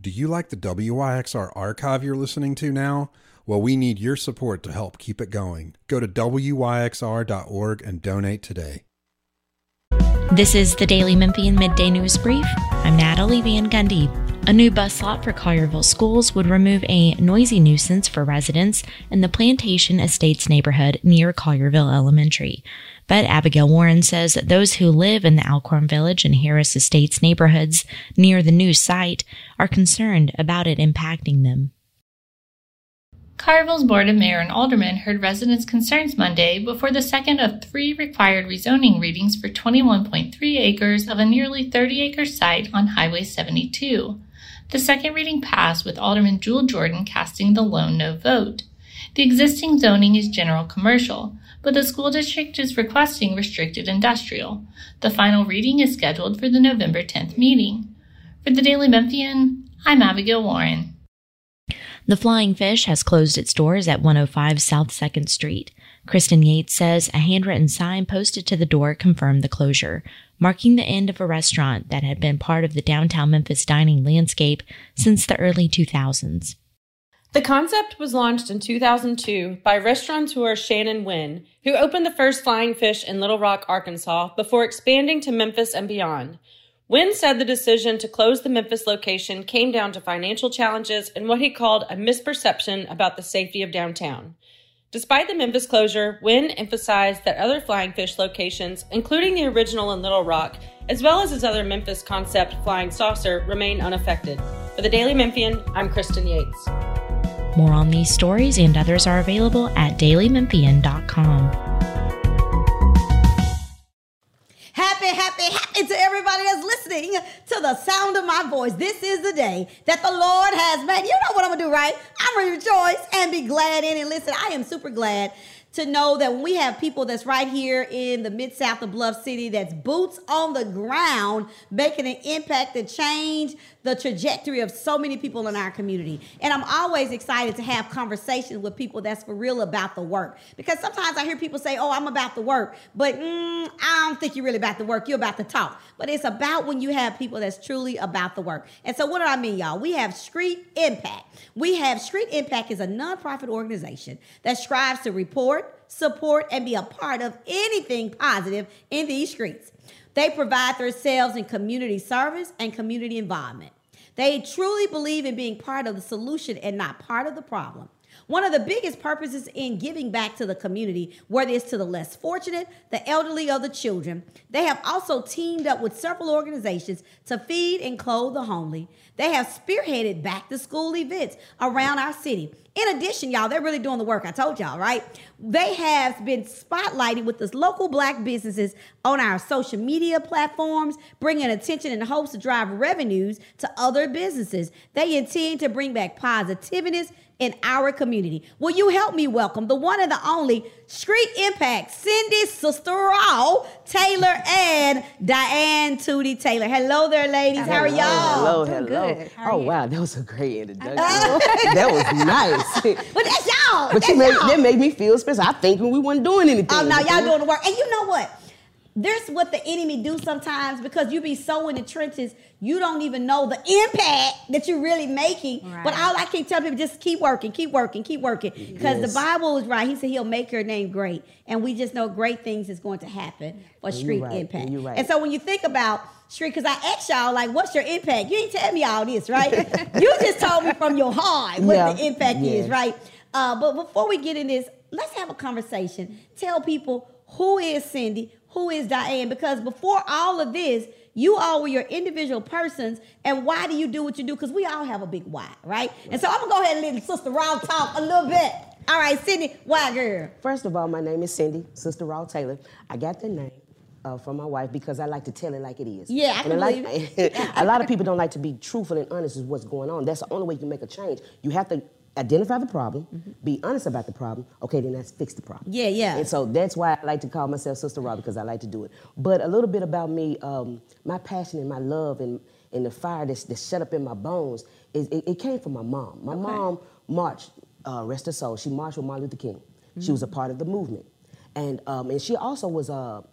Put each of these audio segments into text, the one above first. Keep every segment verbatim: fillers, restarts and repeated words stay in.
Do you like the W Y X R archive you're listening to now? Well, we need your support to help keep it going. Go to W Y X R dot org and donate today. This is the Daily Memphian Midday News Brief. I'm Natalie Van Gundy. A new bus lot for Collierville schools would remove a noisy nuisance for residents in the Plantation Estates neighborhood near Collierville Elementary. But Abigail Warren says that those who live in the Alcorn Village and Harris Estates neighborhoods near the new site are concerned about it impacting them. Collierville's Board of Mayor and Aldermen heard residents' concerns Monday before the second of three required rezoning readings for twenty-one point three acres of a nearly thirty acre site on Highway seventy-two. The second reading passed with Alderman Jewel Jordan casting the lone no vote. The existing zoning is general commercial, but the school district is requesting restricted industrial. The final reading is scheduled for the November tenth meeting. For the Daily Memphian, I'm Abigail Warren. The Flying Fish has closed its doors at one oh five South second Street. Kristen Yates says a handwritten sign posted to the door confirmed the closure, marking the end of a restaurant that had been part of the downtown Memphis dining landscape since the early two thousands. The concept was launched in two thousand two by restaurateur Shannon Wynn, who opened the first Flying Fish in Little Rock, Arkansas, before expanding to Memphis and beyond. Wynn said the decision to close the Memphis location came down to financial challenges and what he called a misperception about the safety of downtown. Despite the Memphis closure, Wynn emphasized that other Flying Fish locations, including the original in Little Rock, as well as his other Memphis concept, Flying Saucer, remain unaffected. For the Daily Memphian, I'm Kristen Yates. More on these stories and others are available at daily memphian dot com. Happy, happy, happy to everybody that's listening to the sound of my voice. This is the day that the Lord has made. You know what I'm going to do, right? I'm going to rejoice and be glad in it. Listen, I am super glad to know that when we have people that's right here in the Mid-South of Bluff City, that's boots on the ground, making an impact to change the trajectory of so many people in our community. And I'm always excited to have conversations with people that's for real about the work. Because sometimes I hear people say, oh, I'm about the work, but mm, I don't think you're really about the work. You're about the talk. But it's about when you have people that's truly about the work. And so what do I mean, y'all? We have Street Impact. We have Street Impact is a nonprofit organization that strives to report, support, and be a part of anything positive in these streets. They provide themselves in community service and community involvement. They truly believe in being part of the solution and not part of the problem. One of the biggest purposes in giving back to the community, whether it's to the less fortunate, the elderly, or the children, they have also teamed up with several organizations to feed and clothe the homely. They have spearheaded back-to-school events around our city. In addition, y'all, they're really doing the work. I told y'all, right? They have been spotlighted with the local black businesses on our social media platforms, bringing attention in hopes to drive revenues to other businesses. They intend to bring back positiveness in our community. Will you help me welcome the one and the only Street Impact, Cindy Sister Raw Taylor and Diane Tootie Taylor. Hello there, ladies. How are y'all? Hello, hello. Good. Oh, wow, that was a great introduction. That was nice. But that's y'all. But that's you made, y'all. that made me feel special. I think we weren't doing anything. Oh, no, y'all doing the work. And you know what? There's what the enemy do sometimes because you be so in the trenches, you don't even know the impact that you're really making. Right. But all I keep telling people, just keep working, keep working, keep working. Because yes. the Bible is right. He said he'll make your name great. And we just know great things is going to happen for Street right. Impact. You're right. And so when you think about Street, because I asked y'all, like, what's your impact? You ain't tell me all this, right? You just told me from your heart what yeah. the impact yes. is, right? Uh, but before we get in this, let's have a conversation. Tell people, who is Cindy? Who is Diane? Because before all of this, you all were your individual persons, and why do you do what you do? Because we all have a big why, right? right? And so I'm going to go ahead and let Sister Raw talk a little bit. All right, Cindy, why, girl? First of all, my name is Cindy, Sister Raw Taylor. I got the name uh, from my wife because I like to tell it like it is. Yeah, I can like, believe it. A lot of people don't like to be truthful and honest with what's going on. That's the only way you can make a change. You have to identify the problem, mm-hmm. be honest about the problem, okay, then let's fix the problem. Yeah, yeah. And so that's why I like to call myself Sister Raw, because I like to do it. But a little bit about me, um, my passion and my love and, and the fire that's, that's shut up in my bones, is, it, it came from my mom. My okay. mom marched, uh, rest her soul, she marched with Martin Luther King. Mm-hmm. She was a part of the movement. And, um, and she also was a,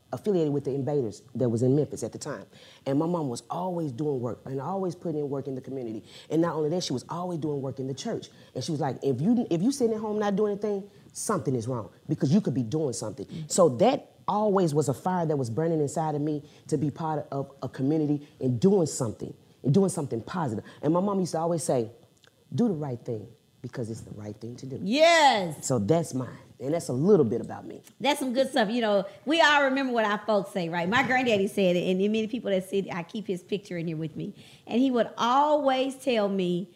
affiliated with the Invaders that was in Memphis at the time. And my mom was always doing work and always putting in work in the community. And not only that, she was always doing work in the church. And she was like, if you if you sitting at home not doing anything, something is wrong because you could be doing something. Mm-hmm. So that always was a fire that was burning inside of me to be part of a community and doing something, and doing something positive. And my mom used to always say, do the right thing because it's the right thing to do. Yes. So that's mine. And that's a little bit about me. That's some good stuff. You know, we all remember what our folks say, right? My granddaddy said it, and many people that said, I keep his picture in here with me. And he would always tell me,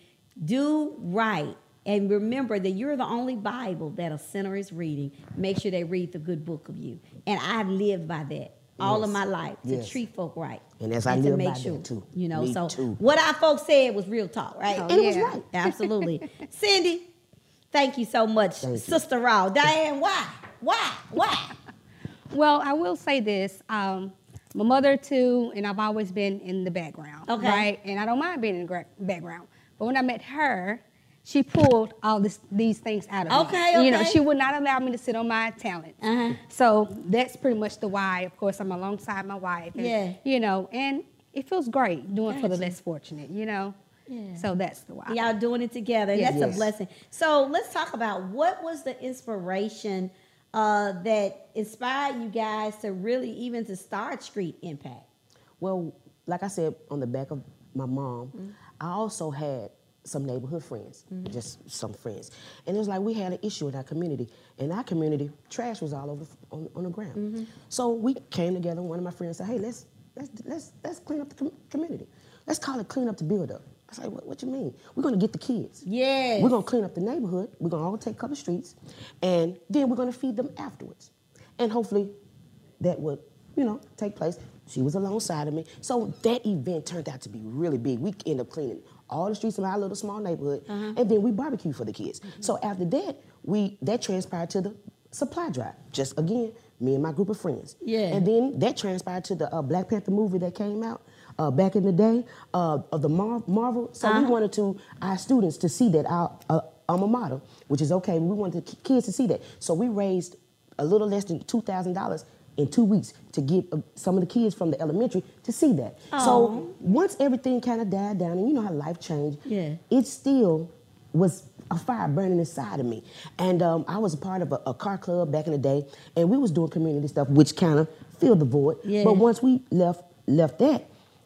do right. And remember that you're the only Bible that a sinner is reading. Make sure they read the good book of you. And I've lived by that all yes. of my life, to yes. treat folk right. And as I and live to make by sure, that too. You know, Me so too. what our folks said was real talk, right? Oh, and yeah. it was right. Absolutely. Cindy, thank you so much. Thank Sister Raw. Diane, why? Why? Why? Well, I will say this. Um, my mother, too, and I've always been in the background. Okay. Right? And I don't mind being in the gra- background. But when I met her, she pulled all this, these things out of okay, me. Okay. You know, she would not allow me to sit on my talent. Uh-huh. So that's pretty much the why. Of course, I'm alongside my wife. And, yeah. You know, and it feels great doing gotcha. for the less fortunate, you know. Yeah. So that's the why. Y'all doing it together. Yes. That's yes. a blessing. So let's talk about what was the inspiration uh, that inspired you guys to really even to start Street Impact? Well, like I said, on the back of my mom, mm-hmm. I also had some neighborhood friends, mm-hmm. just some friends. And it was like we had an issue in our community. In our community, trash was all over on, on the ground. Mm-hmm. So we came together, and one of my friends said, hey, let's let's let's let's clean up the com- community. Let's call it clean up the build up. I was like, what, what you mean? We're gonna get the kids. Yes. We're gonna clean up the neighborhood. We're gonna all take a couple streets, and then we're gonna feed them afterwards. And hopefully that would, you know, take place. She was alongside of me. So that event turned out to be really big. We ended up cleaning all the streets in our little small neighborhood, uh-huh. and then we barbecued for the kids. Mm-hmm. So after that, we that transpired to the supply drive. Just again, me and my group of friends. Yeah. And then that transpired to the uh, Black Panther movie that came out uh, back in the day uh, of the Mar- Marvel. So uh-huh. we wanted to our students to see that our uh, alma mater, which is okay. We wanted the kids to see that. So we raised a little less than two thousand dollars in two weeks to get uh, some of the kids from the elementary to see that. Aww. So once everything kind of died down, and you know how life changed, yeah. it still was a fire burning inside of me. And um, I was a part of a, a car club back in the day, and we was doing community stuff, which kind of filled the void. Yeah. But once we left left that,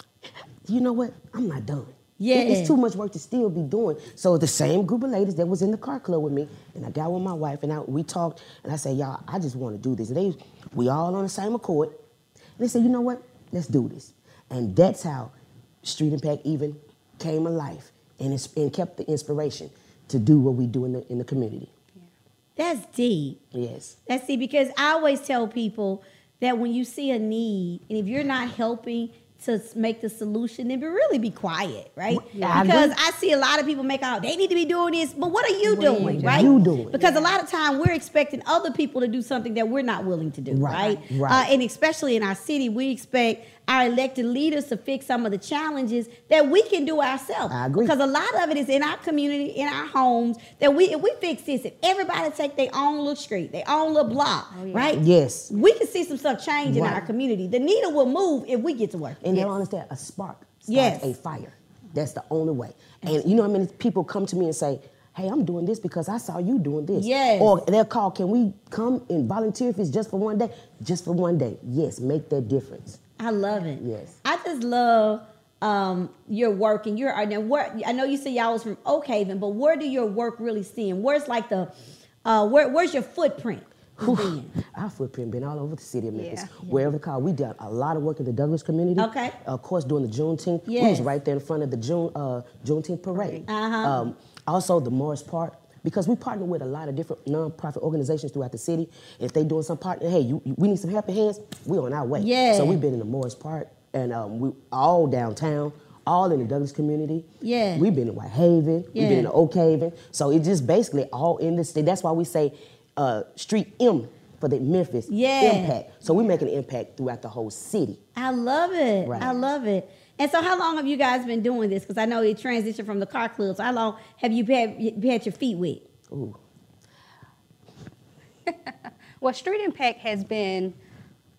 you know what? I'm not done. Yeah. It, it's too much work to still be doing. So the same group of ladies that was in the car club with me, and I got with my wife, and I, we talked, and I said, y'all, I just want to do this. And they, we all on the same accord. And they said, you know what? Let's do this. And that's how Street Impact even came alive and, it's, and kept the inspiration to do what we do in the in the community. Yeah. That's deep. Yes. That's deep, because I always tell people that when you see a need, and if you're not helping to make the solution, then be really be quiet, right? Yeah, because I, I see a lot of people make out, they need to be doing this, but what are you what doing, are right? you doing? Because yeah. a lot of time we're expecting other people to do something that we're not willing to do, right? Right. right. Uh, and especially in our city, we expect our elected leaders to fix some of the challenges that we can do ourselves. I agree. Because a lot of it is in our community, in our homes, that we if we fix this, if everybody take their own little street, their own little block, oh, yeah. right? Yes. We can see some stuff change in Right. our community. The needle will move if we get to work. And yes. they'll understand a spark starts Yes. a fire. That's the only way. And you know how many people come to me and say, hey, I'm doing this because I saw you doing this. Yes. Or they'll call, can we come and volunteer if it's just for one day? Just for one day. Yes, make that difference. I love it. Yes. I just love um, your work, and your now where I know you said y'all was from Oak Haven, but where do your work really stand? Where's like the uh, where where's your footprint? been? Our footprint been all over the city of Memphis. Yeah. Wherever called, we done a lot of work in the Douglas community. Okay. Of course, during the Juneteenth, we Yes. was right there in front of the June uh, Juneteenth parade. Uh-huh. Um, also, the Morris Park. Because we partner with a lot of different nonprofit organizations throughout the city. If they doing some partner, hey, you, you, we need some helping hands, we on our way. Yeah. So we've been in the Morris Park, and um, we all downtown, all in the Douglas community. Yeah. We've been in White Haven, Yeah. we've been in the Oak Haven. So it's just basically all in the city. That's why we say uh, Street M for the Memphis Yeah. impact. So we're making an impact throughout the whole city. I love it. Right. I love it. And so how long have you guys been doing this? Because I know it transitioned from the car club. So how long have you had, you had your feet wet? Ooh. Well, Street Impact has been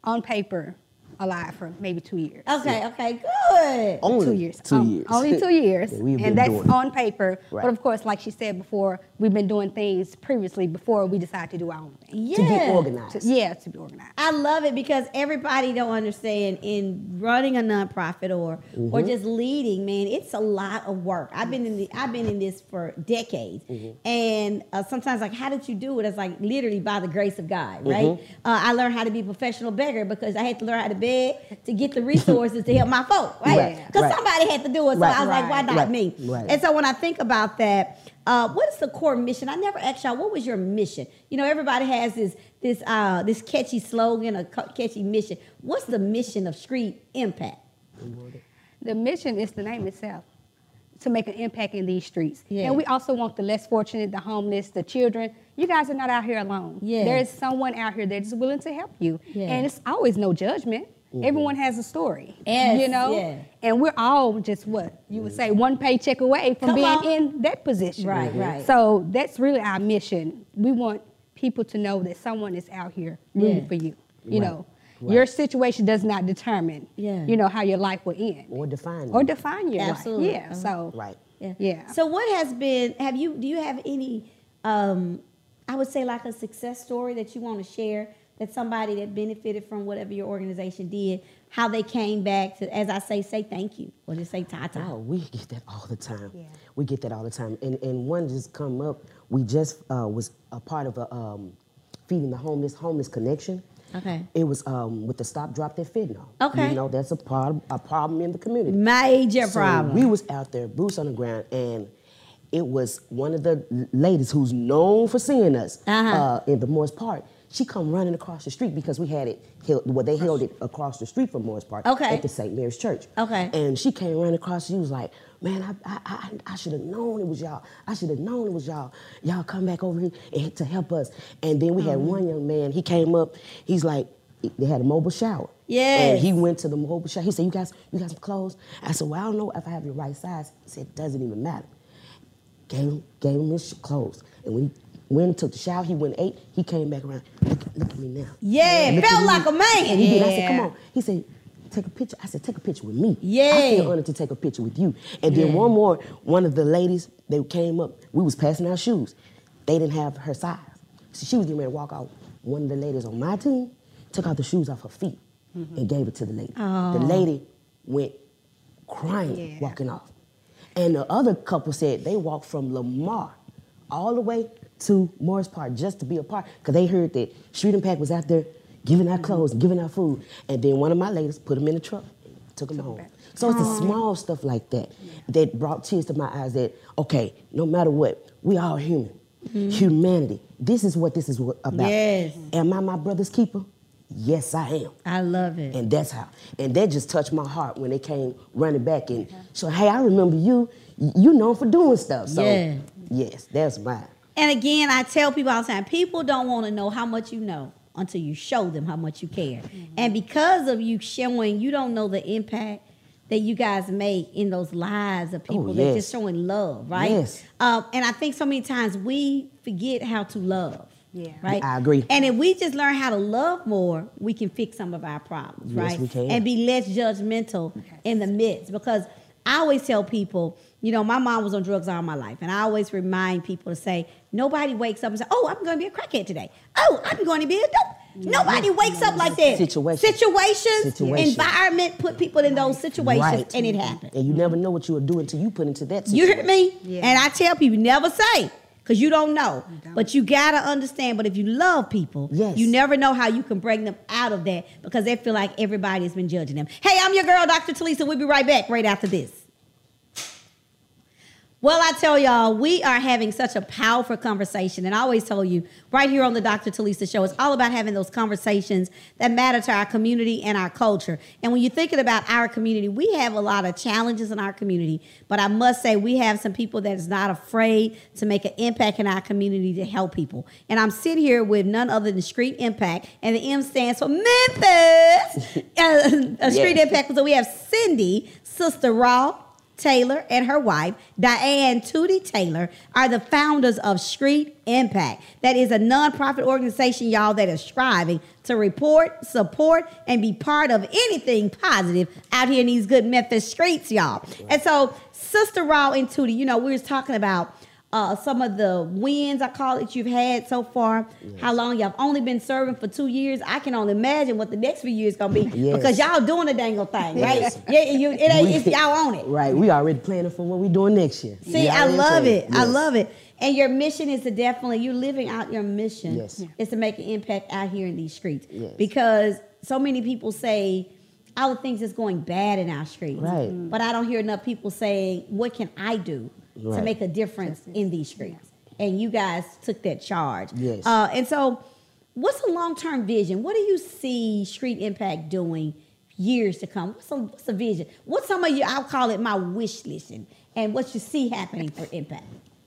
on paper alive for maybe two years. Okay, okay, good. Only two years. Two Um, years. Only two years. Yeah, we've been and that's doing it. on paper. Right. But of course, like she said before, we've been doing things previously before we decided to do our own thing. Yeah. To get organized. To- yeah, to be organized. I love it because everybody don't understand in running a nonprofit or Mm-hmm. or just leading, man, it's a lot of work. I've been in the I've been in this for decades, Mm-hmm. and uh, sometimes like, how did you do it? It's like literally by the grace of God, right? Mm-hmm. Uh, I learned how to be a professional beggar because I had to learn how to beg to get the resources to help my folk, right? Right, Because right. somebody had to do it, so Right, I was like, why right, not right, me? right. And so when I think about that. Uh, what is the core mission? I never asked y'all, what was your mission? You know, everybody has this this uh, this catchy slogan, a ca- catchy mission. What's the mission of Street Impact? The mission is the name itself, to make an impact in these streets. Yeah. And we also want the less fortunate, the homeless, the children. You guys are not out here alone. Yeah. There is someone out here that is willing to help you. Yeah. And it's always no judgment. Everyone has a story. Yes, You know? yeah. And we're all just what? You would say one paycheck away from Come being on. in that position. Right, Mhm. right. So that's really our mission. We want people to know that someone is out here rooting Yeah. for you. You Right, know, right. your situation does not determine, Yeah. you know, how your life will end. Or define Or you. define your Absolutely. life. Yeah. Uh-huh. So Right. Yeah. Yeah. So what has been, have you, do you have any, um, I would say like a success story that you want to share that somebody that benefited from whatever your organization did, how they came back to, as I say, say thank you or just say ta-ta. Oh, we get that all the time. Yeah. We get that all the time. And and one just come up, we just uh, was a part of a um, Feeding the Homeless, Homeless Connection. Okay. It was um, with the Stop, Drop, That Fentanyl. Okay. You know, that's a, part, a problem in the community. Major So problem. we was out there, boots on the ground, and it was one of the l- ladies who's known for seeing us Uh-huh. uh, in the Morris Park. She come running across the street because we had it, held, well, they held it across the street from Morris Park Okay. at the Saint Mary's Church. Okay. And she came running across, she was like, man, I I, I, I should have known it was y'all. I should have known it was y'all. Y'all come back over here and, to help us. And then we had Mm-hmm. one young man, he came up, he's like, they had a mobile shower. Yes. And he went to the mobile shower. He said, you guys, you got some clothes? I said, well, I don't know if I have your right size. He said, it doesn't even matter. Gave him, gave him his clothes. And when he went and took the shower, he went and ate, he came back around. Look, look at me now. Yeah, Look felt at me. like a man. And he did. I said, Yeah. come on. He said, take a picture. I said, take a picture with me. Yeah. I feel honored to take a picture with you. And then one more, one of the ladies, they came up, we was passing out shoes. They didn't have her size. So she was getting ready to walk out. One of the ladies on my team took out the shoes off her feet and gave it to the lady. The lady went crying, Yeah. walking off. And the other couple said they walked from Lamar all the way to Morris Park just to be a part, because they heard that Street Impact was out there giving out clothes and giving out food. And then one of my ladies put them in the truck, took them home. So it's the small stuff like that that brought tears to my eyes that, okay, no matter what, we all human. Humanity. This is what this is what- about. Yes. Am I my brother's keeper? Yes, I am. I love it. And that's how. And that just touched my heart when they came running back. And so, hey, I remember you. You known for doing stuff. So, Yeah. yes, that's mine. And again, I tell people all the time, people don't want to know how much you know until you show them how much you care. And because of you showing, you don't know the impact that you guys make in those lives of people Oh, that yes. just showing love, right? Yes. Um, and I think so many times we forget how to love. Yeah. Right. I agree. And if we just learn how to love more, we can fix some of our problems, Yes, right? we can. And be less judgmental in the midst. Because I always tell people, you know, my mom was on drugs all my life. And I always remind people to say, nobody wakes up and say, oh, I'm going to be a crackhead today. Oh, I'm going to be a dope. Nobody wakes up like that. Situation. Situations, Situation. environment, put people in those situations, Right. and it happens. And you never know what you will do until you put into that You situation. hear me? Yeah. And I tell people, never say, because you don't know. But you got to understand, but if you love people, Yes. you never know how you can bring them out of that because they feel like everybody has been judging them. Hey, I'm your girl, Doctor Talisa. We'll be right back right after this. Well, I tell y'all, we are having such a powerful conversation. And I always tell you, right here on the Doctor Talisa Show, it's all about having those conversations that matter to our community and our culture. And when you're thinking about our community, we have a lot of challenges in our community. But I must say, we have some people that is not afraid to make an impact in our community to help people. And I'm sitting here with none other than Street Impact. And the M stands for Memphis. uh, Street Yes. Impact. So we have Cindy, Sister Raw, Taylor and her wife, Diane Tootie Taylor, are the founders of Street Impact. That is a nonprofit organization, y'all, that is striving to report, support, and be part of anything positive out here in these good Memphis streets, y'all. And so, Sister Raw and Tootie, you know, we was talking about Uh, some of the wins, I call it, you've had so far, yes. how long y'all have only been serving for two years. I can only imagine what the next few years going to be yes. because y'all doing a dangle thing, right? Yes. Yeah, you, it ain't, it's, y'all on it. Right, we already planning for what we doing next year. See, I love planning. it. Yes. I love it. And your mission is to definitely, you're living out your mission yes. is to make an impact out here in these streets. Yes. Because so many people say, all the things that's going bad in our streets. Right. But I don't hear enough people saying, what can I do? Right. To make a difference in these streets. And you guys took that charge. Yes. Uh, and so what's the long-term vision? What do you see Street Impact doing years to come? What's, some, what's the vision? What's some of you, I'll call it my wish list, and, and what you see happening for Impact?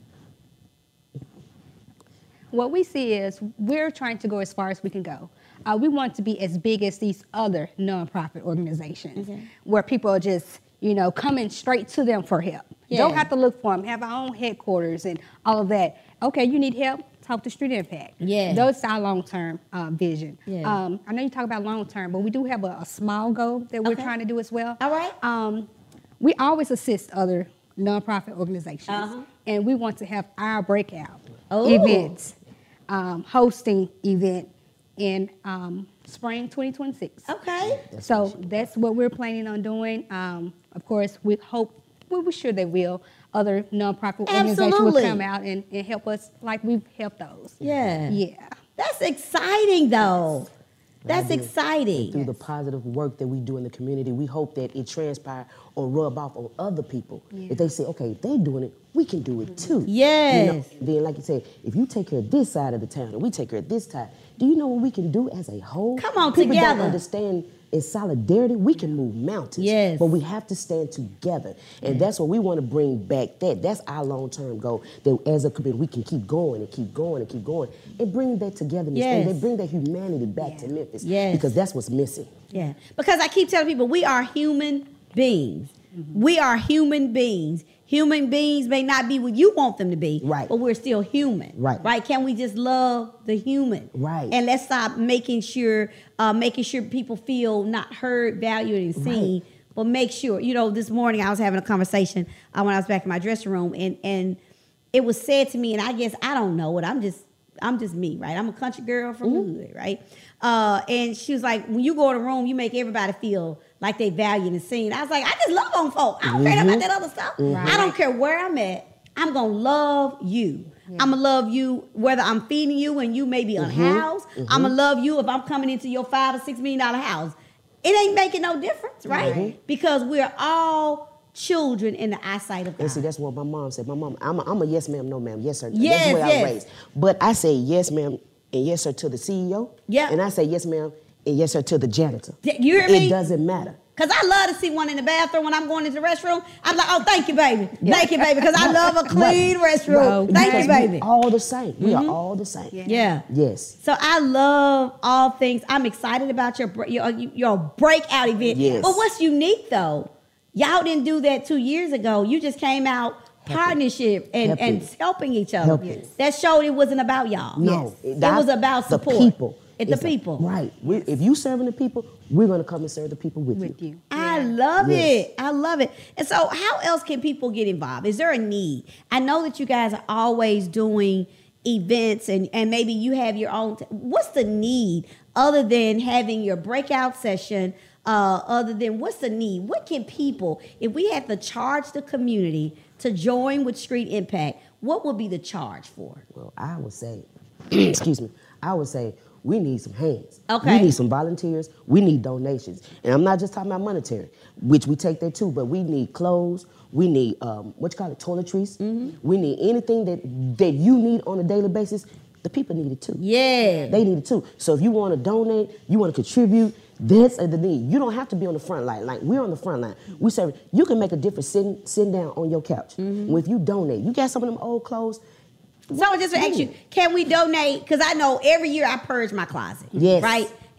What we see is we're trying to go as far as we can go. Uh, we want to be as big as these other nonprofit organizations okay. where people are just, you know, coming straight to them for help. Yeah. Don't have to look for them, have our own headquarters and all of that. Okay, you need help, talk to Street Impact. Yeah. That's our long-term uh, vision. Yeah. Um, I know you talk about long-term, but we do have a, a small goal that we're okay. trying to do as well. All right. Um, we always assist other nonprofit organizations, uh-huh. and we want to have our breakout Ooh. events, um, hosting event in um, spring twenty twenty-six. Okay. So that's what we're planning on doing. Um, of course, we hope, well, we're sure they will, other nonprofit organizations Absolutely. will come out and, and help us like we've helped those. Yeah. Yeah. That's exciting, though. That's And exciting. And through the positive work that we do in the community, we hope that it transpire or rub off on other people. Yeah. If they say, okay, if they're doing it, we can do it too. Yes. You know? Then, like you said, if you take care of this side of the town and we take care of this side, do you know what we can do as a whole? Come on, People together. don't understand in solidarity, we can move mountains. Yes. But we have to stand together. And yes. that's what we want to bring back. That That's our long-term goal. That as a community, we can keep going and keep going and keep going. And bring that togetherness. Yes. And they bring that humanity back yeah. to Memphis. Yes. Because that's what's missing. Yeah. Because I keep telling people, we are human beings. Mm-hmm. We are human beings. Human beings may not be what you want them to be, right. but we're still human. Right. Right? Can we just love the human? Right. And let's stop making sure, uh, making sure people feel not heard, valued, and seen. Right. But make sure, you know, this morning I was having a conversation uh, when I was back in my dressing room, and and it was said to me, and I guess I don't know it. I'm just I'm just me, right? I'm a country girl from mm-hmm. the hood, right? Uh, and she was like, when you go in a room, you make everybody feel like they valued and seen. I was like, I just love on folk. I don't mm-hmm. care about that other stuff. Mm-hmm. I don't care where I'm at. I'm going to love you. Yeah. I'm going to love you whether I'm feeding you and you may be mm-hmm. unhoused. Mm-hmm. I'm going to love you if I'm coming into your five or six million dollar house. It ain't making no difference, right? Mm-hmm. Because we're all children in the eyesight of God. And see, that's what my mom said. My mom, I'm a, I'm a yes ma'am, no ma'am, yes sir. Yes, that's the way yes. I was raised. But I say yes ma'am and yes sir to the C E O. Yeah. And I say yes ma'am and yes sir to the janitor. You hear me? It doesn't matter. Because I love to see one in the bathroom when I'm going into the restroom. I'm like, oh, thank you, baby. Yeah. Thank you, baby. Because I love a clean right. restroom. Right. Thank because you, baby. We're all the same. We mm-hmm. are all the same. Yeah. yeah. Yes. So I love all things. I'm excited about your your, your breakout event. Yes. But what's unique, though, y'all didn't do that two years ago. You just came out helping. partnership and helping. and helping each other. Helping. That showed it wasn't about y'all. No. Yes. It, it was about support. The people. It's the people. A, right. We, if you serving the people, we're going to come and serve the people with, with you. you. I love yes. it. I love it. And so how else can people get involved? Is there a need? I know that you guys are always doing events and, and maybe you have your own. T- What's the need other than having your breakout session? Uh, other than what's the need? What can people, if we have to charge the community to join with Street Impact, what would be the charge for? Well, I would say, excuse me, I would say, we need some hands. Okay. We need some volunteers. We need donations. And I'm not just talking about monetary, which we take that too, but we need clothes. We need, um, what you call it, toiletries. Mm-hmm. We need anything that, that you need on a daily basis. The people need it too. Yeah. They need it too. So if you want to donate, you want to contribute, that's the need. You don't have to be on the front line. Like, we're on the front line. We serve. You can make a difference sitting, sitting down on your couch. Mm-hmm. If you donate, you got some of them old clothes, so I just to ask you, can we donate? Because I know every year I purge my closet, yes. right?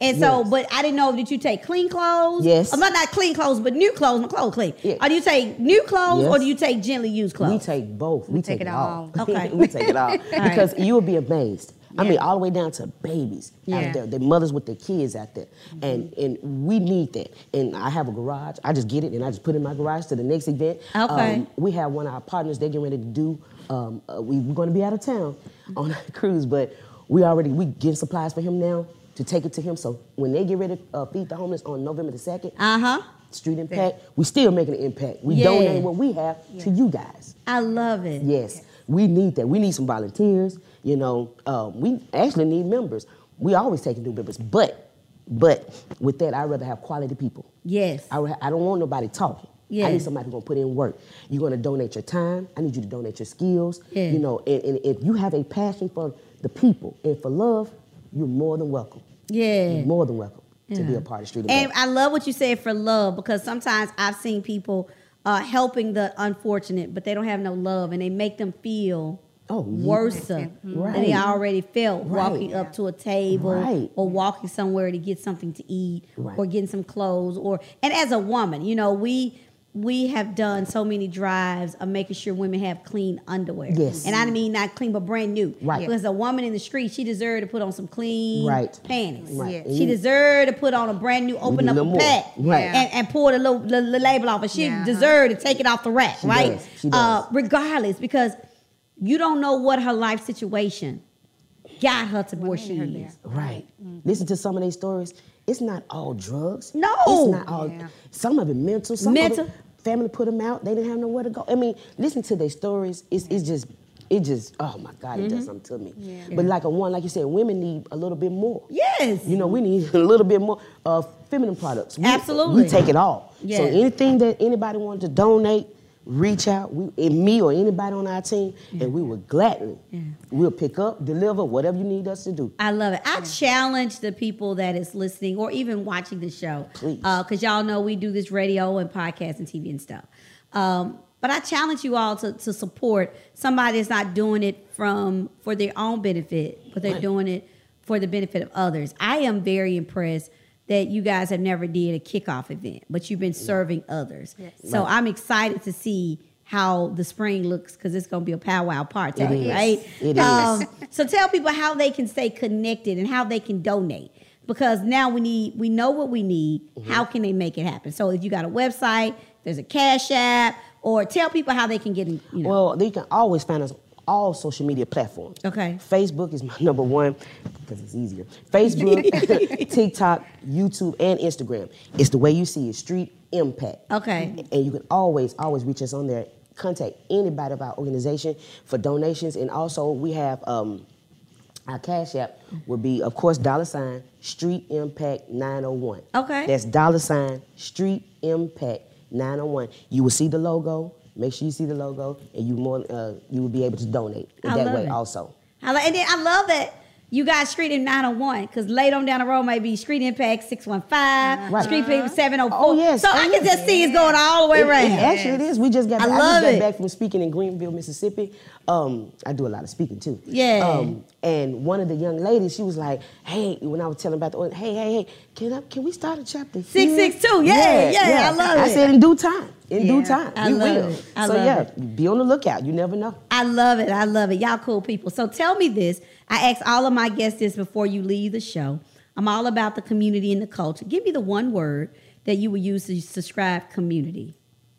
And so, Yes. but I didn't know, did you take clean clothes? Yes. I'm not, not clean clothes, but new clothes. My clothes clean. Yeah. Or do you take new clothes Yes. or do you take gently used clothes? We take both. We, take, take it it all. all. Okay. we take it all. Because you will be amazed. I Yeah. mean, all the way down to babies Yeah. out there, their mothers with their kids out there. And and we need that. And I have a garage. I just get it and I just put it in my garage to the next event. Okay. Um, we have one of our partners, they're getting ready to do, um, uh, we, we're going to be out of town on a cruise, but we already, we getting supplies for him now to take it to him. So when they get ready to uh, feed the homeless on November the second, Uh-huh. Street Impact, we still making an impact. We Yeah. donate what we have to you guys. I love it. Yes, we need that. We need some volunteers. You know, um, we actually need members. We always take new members, but, but with that, I'd rather have quality people. Yes. I, I don't want nobody talking. Yeah. I need somebody who's gonna put in work. You're gonna donate your time. I need you to donate your skills. Yeah. You know, and, and if you have a passion for the people and for love, you're more than welcome. Yeah. You're more than welcome to be Yeah. a part of Street And Impact. I love what you said for love, because sometimes I've seen people uh, helping the unfortunate, but they don't have no love, and they make them feel Oh, yeah. worse than Right. they already felt Right. walking up to a table Right. or walking somewhere to get something to eat Right. or getting some clothes. Or and as a woman, you know, we we have done so many drives of making sure women have clean underwear. Yes. And I mean not clean, but brand new. Right. Because a woman in the street, she deserved to put on some clean Right. panties. Right. She deserved to put on a brand new, open need a up a little more. pack Right. and, and pull the little the, the label off. And she Yeah. deserved to take it off the rack, She right? does. She Uh, does. regardless, because you don't know what her life situation got her to where she her is. there. Right. Listen to some of these stories. It's not all drugs. No. It's not all. Yeah. Some of it mental. Some Mental. of it family put them out. They didn't have nowhere to go. I mean, listen to their stories. It's it's just it just oh my God, it Mm-hmm. does something to me. But like a one, like you said, women need a little bit more. Yes. You know, we need a little bit more of feminine products. We, Absolutely. We take it all. Yeah. So anything that anybody wanted to donate, reach out, we, and me or anybody on our team, and we will gladly, we'll pick up, deliver, whatever you need us to do. I love it. I challenge the people that is listening or even watching the show. Please. Because y'all know we do this radio and podcast and T V and stuff. Um, but I challenge you all to, to support somebody that's not doing it from for their own benefit, but they're Right. doing it for the benefit of others. I am very impressed that you guys have never did a kickoff event, but you've been serving others. Yes. So Right. I'm excited to see how the spring looks, because it's going to be a powwow party, It is. right? It is. Um, so tell people how they can stay connected and how they can donate, because now we need we know what we need. Mm-hmm. How can they make it happen? So if you got a website, there's a Cash App, or tell people how they can get in. You know. Well, they can always find us on all social media platforms. Okay. Facebook is my number one because it's easier. Facebook, TikTok, YouTube, and Instagram. It's the way you see it, Street Impact. Okay. And you can always, always reach us on there. Contact anybody of our organization for donations. And also, we have um, our Cash App would be, of course, dollar sign Street Impact nine oh one. Okay. That's dollar sign Street Impact nine oh one. You will see the logo. Make sure you see the logo, and you more uh, you will be able to donate in I that love way it. also. I like, and then I love that you got Street in nine oh one, because later on down the road might be Street Impact six one five, Right. Street Impact seven oh four. Oh, yes. So Oh, I can yes. just see it's going all the way It- around. it- actually, it is. We just got. I I, love just got it. back from speaking in Greenville, Mississippi. Um, I do a lot of speaking too. Yeah. Um, and one of the young ladies, she was like, "Hey," when I was telling about the, "Hey, hey, hey, can I, can we start a chapter?" six six two. Yeah, yeah, I love I it. said in due time. In due Yeah. time, I we love will. it. I so love yeah, it. be on the lookout. You never know. I love it. I love it. Y'all cool people. So tell me this. I ask all of my guests this before you leave the show. I'm all about the community and the culture. Give me the one word that you would use to describe community.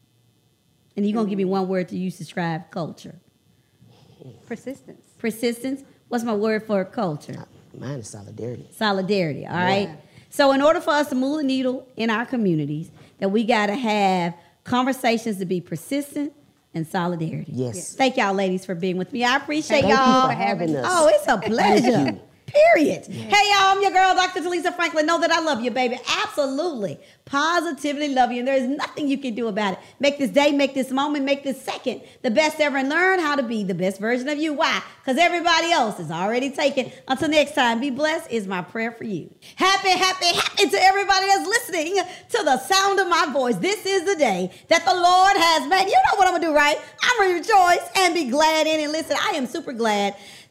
And you're going to give me one word to use to describe culture. Persistence. Persistence. What's my word for culture? Mine is solidarity. Solidarity, all right? So in order for us to move the needle in our communities, that we got to have conversations to be persistent and solidarity. Yes. Thank y'all ladies for being with me. I appreciate Thank you y'all. for having us. Oh, it's a pleasure. Thank you. Period. Hey, y'all, I'm your girl, Doctor Talisa Franklin. Know that I love you, baby. Absolutely. Positively love you. And there's nothing you can do about it. Make this day, make this moment, make this second the best ever, and learn how to be the best version of you. Why? Because everybody else is already taken. Until next time, be blessed is my prayer for you. Happy, happy, happy to everybody that's listening to the sound of my voice. This is the day that the Lord has made. You know what I'm going to do, right? I'm going to rejoice and be glad in it. Listen, I am super glad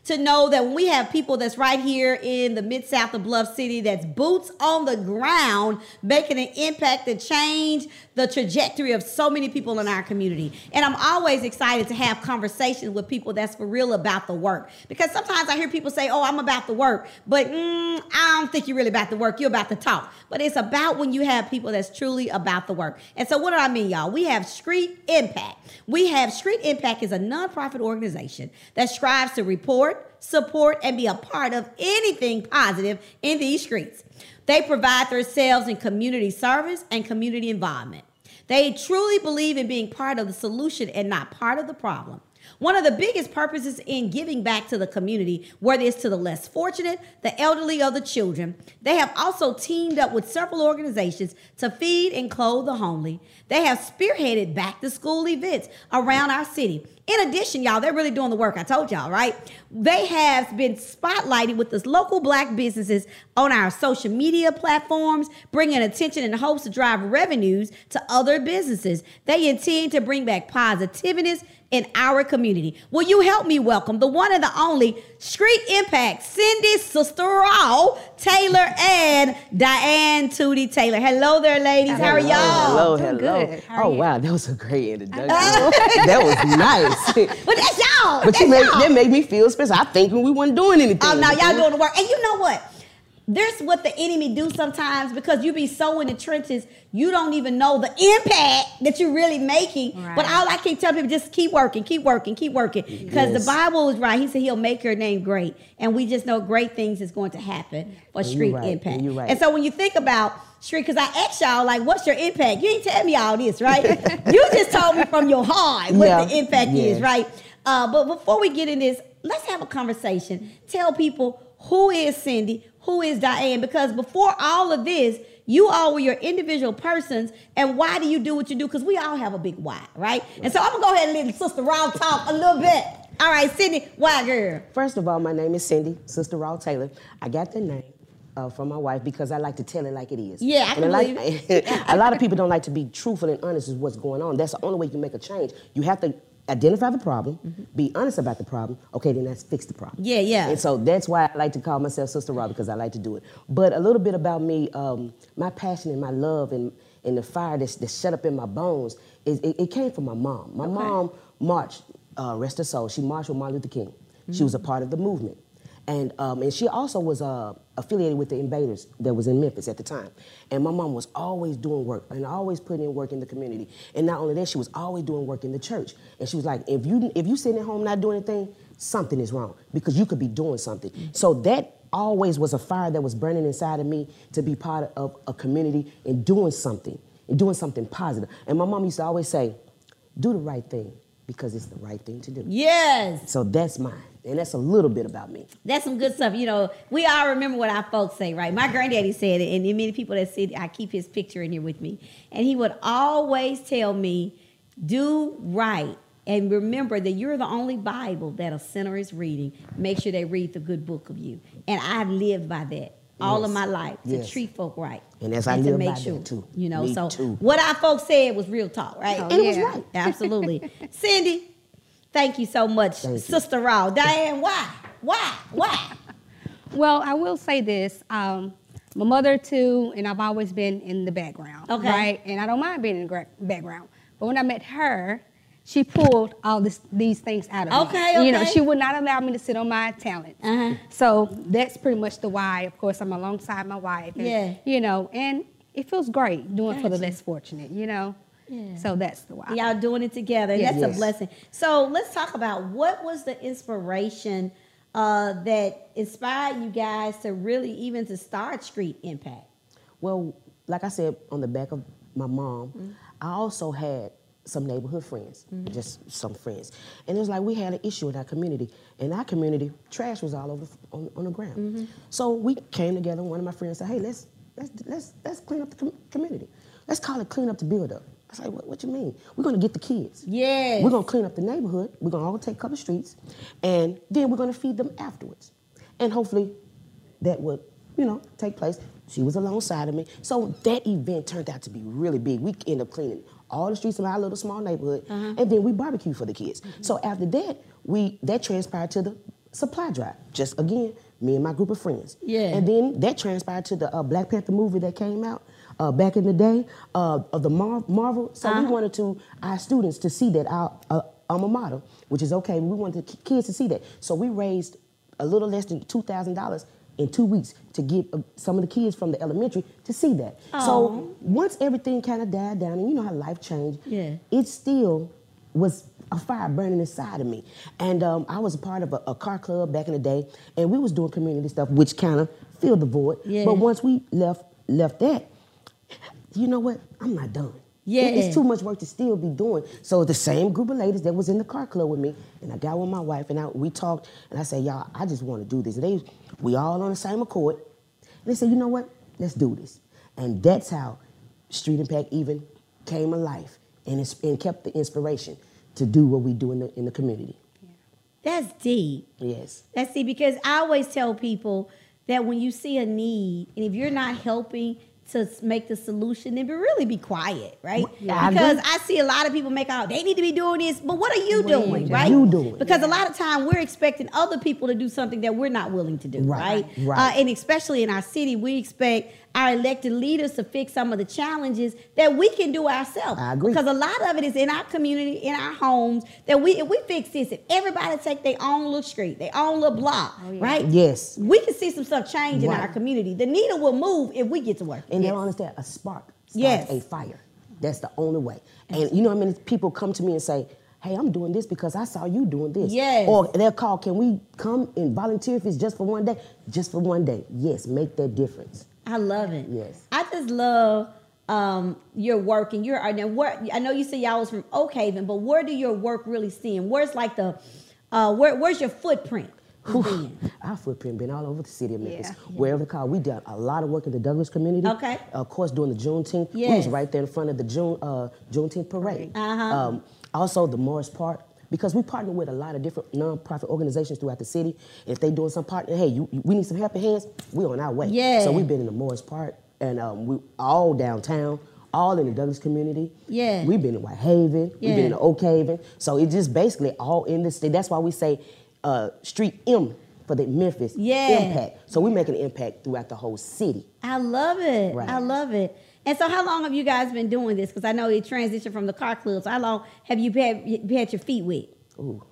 to know that when we have people that's right here in the Mid-South of Bluff City, that's boots on the ground, making an impact to change the trajectory of so many people in our community. And I'm always excited to have conversations with people that's for real about the work. Because sometimes I hear people say, oh, I'm about the work, but mm, I don't think you're really about the work, you're about the talk. But it's about when you have people that's truly about the work. And so what do I mean, y'all? We have Street Impact. We have Street Impact is a nonprofit organization that strives to report, support, and be a part of anything positive in these streets. They provide themselves in community service and community involvement. They truly believe in being part of the solution and not part of the problem. One of the biggest purposes in giving back to the community, whether it's to the less fortunate, the elderly, or the children, they have also teamed up with several organizations to feed and clothe the homely. They have spearheaded back-to-school events around our city. In addition, y'all, they're really doing the work. I told y'all, right? They have been spotlighted with the local black businesses on our social media platforms, bringing attention in hopes to drive revenues to other businesses. They intend to bring back positiveness in our community. Will you help me welcome the one and the only Street Impact, Cindy Sister Raw Taylor and Diane Tootie Taylor. Hello there, ladies. How are y'all? Hello, Doing hello. good. How are Oh, you? wow, that was a great introduction. That was nice. But that's y'all. But That's you made, y'all. that made me feel special. I think we weren't doing anything. Oh, now y'all doing the work. And you know what? There's what the enemy do sometimes because you be so in the trenches, you don't even know the impact that you're really making. Right. But all I keep telling people, just keep working, keep working, keep working. Because Yes. the Bible is right. He said he'll make your name great. And we just know great things is going to happen for And you're Street right, Impact. and you're right. And so when you think about Street, because I asked y'all, like, what's your impact? You ain't tell me all this, right? You just told me from your heart what Yeah. the impact Yes. is, right? Uh, but before we get in this, let's have a conversation. Tell people, who is Cindy? Who is Diane? Because before all of this, you all were your individual persons, and why do you do what you do? Because we all have a big why, right? And so I'm gonna go ahead and let Sister Raw talk a little bit. All right, Cindy, why, girl? First of all, my name is Cindy, Sister Raw Taylor. I got the name uh, from my wife because I like to tell it like it is. Yeah, I can And a lot, believe it. a lot of people don't like to be truthful and honest with what's going on. That's the only way you can make a change. You have to identify the problem, Mm-hmm. be honest about the problem. Okay, then let's fix the problem. Yeah, yeah. And so that's why I like to call myself Sister Raw, because I like to do it. But a little bit about me, um, my passion and my love and, and the fire that's, that's shut up in my bones, is it, it came from my mom. My mom marched, uh, rest her soul, she marched with Martin Luther King. Mm-hmm. She was a part of the movement. And, um, and she also was uh, affiliated with the Invaders that was in Memphis at the time. And my mom was always doing work and always putting in work in the community. And not only that, she was always doing work in the church. And she was like, if you if you sitting at home not doing anything, something is wrong, because you could be doing something. Mm-hmm. So that always was a fire that was burning inside of me to be part of a community and doing something, and doing something positive. And my mom used to always say, do the right thing because it's the right thing to do. Yes. So that's mine. And that's a little bit about me. That's some good stuff. You know, we all remember what our folks say, right? My granddaddy said it, and many people that said, I keep his picture in here with me. And he would always tell me, do right. And remember that you're the only Bible that a sinner is reading. Make sure they read the good book of you. And I've lived by that all Yes. of my life, to Yes. treat folk right. And as I to live make by sure, that too. You know, Me so too. what our folks said was real talk, right? Oh, And it was yeah. right. Absolutely. Cindy, thank you so much, Thank you. Sister Raw. Diane, why? Why? Why? Well, I will say this. Um, my mother, too, and I've always been in the background. Okay. Right? And I don't mind being in the gra- background. But when I met her, she pulled all this, these things out of Okay, me. You know, okay. she would not allow me to sit on my talent. Uh-huh. So that's pretty much the why. Of course, I'm alongside my wife. And, Yeah. You know, and it feels great doing for the Gotcha. less fortunate, you know? Yeah. So that's the why. Y'all doing it together. And Yes. that's a Yes. blessing. So let's talk about what was the inspiration uh, that inspired you guys to really even to start Street Impact? Well, like I said, on the back of my mom, Mm-hmm. I also had some neighborhood friends, just some friends. And it was like we had an issue in our community. In our community, trash was all over on, on the ground. Mm-hmm. So we came together, one of my friends said, hey, let's, let's, let's, let's clean up the com- community. Let's call it clean up the build up. I was like, what, what you mean? We're gonna get the kids. Yes. We're gonna clean up the neighborhood. We're gonna all take a couple streets, and then we're gonna feed them afterwards. And hopefully that would, you know, take place. She was alongside of me. So that event turned out to be really big. We ended up cleaning all the streets in our little small neighborhood, Uh-huh. and then we barbecued for the kids. So after that, we that transpired to the supply drive. Just again, me and my group of friends. Yeah. And then that transpired to the uh, Black Panther movie that came out uh, back in the day uh, of the Mar- Marvel. So Uh-huh. we wanted to our students to see that our uh, alma mater, which is okay. We wanted the kids to see that. So we raised a little less than two thousand dollars in two weeks to get uh, some of the kids from the elementary to see that. Aw. So once everything kind of died down, and you know how life changed, Yeah. it still was a fire burning inside of me. And um, I was a part of a, a car club back in the day, and we was doing community stuff, which kind of filled the void. Yeah. But once we left left that, you know what? I'm not done. Yeah. It- It's too much work to still be doing. So the same group of ladies that was in the car club with me, and I got with my wife, and I, we talked, and I said, y'all, I just want to do this. And they, we all on the same accord. And they said, you know what? Let's do this. And that's how Street Impact even came alive and, it's, and kept the inspiration to do what we do in the in the community. That's deep. Yes. That's deep because I always tell people that when you see a need, and if you're not helping to make the solution, then be really be quiet, right? Yeah, I because agree. I see a lot of people make out they need to be doing this, but what are you What are doing, you right? you doing? Because a lot of time we're expecting other people to do something that we're not willing to do, right? Right, right. Uh, and especially in our city, we expect our elected leaders to fix some of the challenges that we can do ourselves. I agree. Because a lot of it is in our community, in our homes, that we if we fix this, if everybody take their own little street, their own little block, right? Yes. We can see some stuff change in Right. our community. The needle will move if we get to work. And Yes. they don't understand, a spark starts Yes. a fire. That's the only way. And you know how many people come to me and say, hey, I'm doing this because I saw you doing this. Yes. Or they'll call, can we come and volunteer if it's just for one day? Just for one day. Yes, make that difference. I love it. Yes. I just love um, your work and your art. Now, where I know you said y'all was from Oak Haven, but where do your work really stand? Where's like the uh, where where's your footprint? been? Our footprint been all over the city of Memphis. Yeah. Wherever called, we done a lot of work in the Douglas community. Okay. Of course, during the Juneteenth, we Yes. was right there in front of the June uh, Juneteenth parade. Uh-huh. Um, also, the Morris Park, because we partner with a lot of different nonprofit organizations throughout the city. If they doing some partner, hey, you, you, we need some helping hands. We on our way. Yeah. So we've been in the Morris Park and um, we all downtown. All in the Douglas community. Yeah. We've been in White Haven. Yeah. We've been in Oak Haven. So it's just basically all in the state. That's why we say uh, Street M for the Memphis Yeah. impact. So we're making an impact throughout the whole city. I love it. Right. I love it. And so, how long have you guys been doing this? Because I know you transitioned from the car club. So, how long have you had, you had your feet wet? Ooh.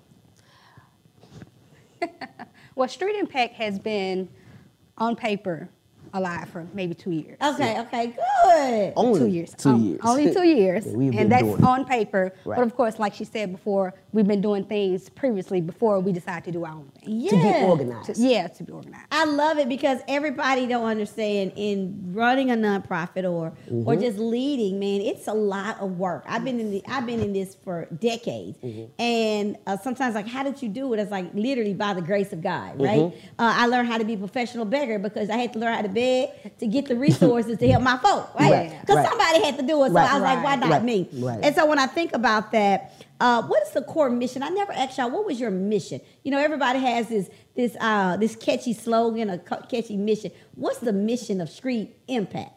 Well, Street Impact has been on paper alive for maybe two years. Okay, okay, good. Only two years. Two Um, years. Only two years. Yeah, we've been and that's doing it. on paper. Right. But of course, like she said before, we've been doing things previously before we decided to do our own thing. Yeah. To get organized. To- yeah, to be organized. I love it because everybody don't understand in running a nonprofit or Mm-hmm. or just leading, man, it's a lot of work. I've been in the I've been in this for decades, Mm-hmm. and uh, sometimes like, how did you do it? It's like literally by the grace of God, right? Mm-hmm. Uh, I learned how to be a professional beggar because I had to learn how to beg to get the resources to help my folk, right? Right, Because right. somebody had to do it, so Right, I was like, why right, not right, me? right. And so when I think about that. Uh, what is the core mission? I never asked y'all, what was your mission? You know, everybody has this this uh, this catchy slogan, a ca- catchy mission. What's the mission of Street Impact?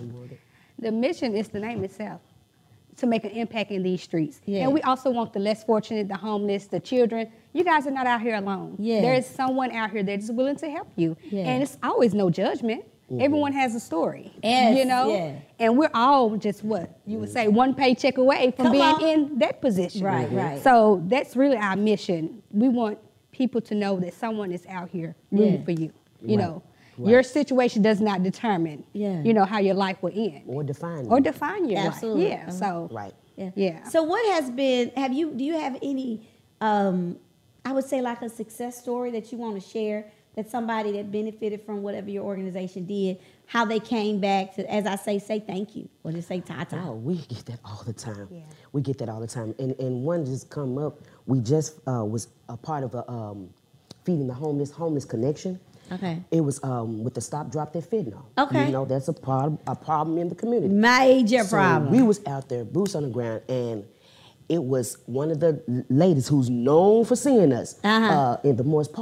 The mission is the name itself, to make an impact in these streets. Yeah. And we also want the less fortunate, the homeless, the children. You guys are not out here alone. Yeah. There is someone out here that is willing to help you. Yeah. And it's always no judgment. Everyone has a story. Yes, You know? yeah. And we're all just what? You would say one paycheck away from Come being on. in that position. Right, Mhm. right. So that's really our mission. We want people to know that someone is out here rooting Yeah. for you. You Right, know, right. your situation does not determine, Yeah. you know, how your life will end. Or define Or you. define your Absolutely. life. Yeah. Uh-huh. So Right. Yeah. Yeah. So what has been, have you, do you have any, um, I would say like a success story that you want to share that somebody that benefited from whatever your organization did, how they came back to, as I say, say thank you or just say ta-ta. Oh, we get that all the time. Yeah. We get that all the time. And and one just come up, we just uh, was a part of a um, feeding the homeless, homeless connection. Okay. It was um, with the Stop, Drop, That Fentanyl. Okay. You know, that's a, part, a problem in the community. Major So problem. we was out there, boots on the ground, and it was one of the ladies who's known for seeing us Uh-huh. uh, in the Morris Park.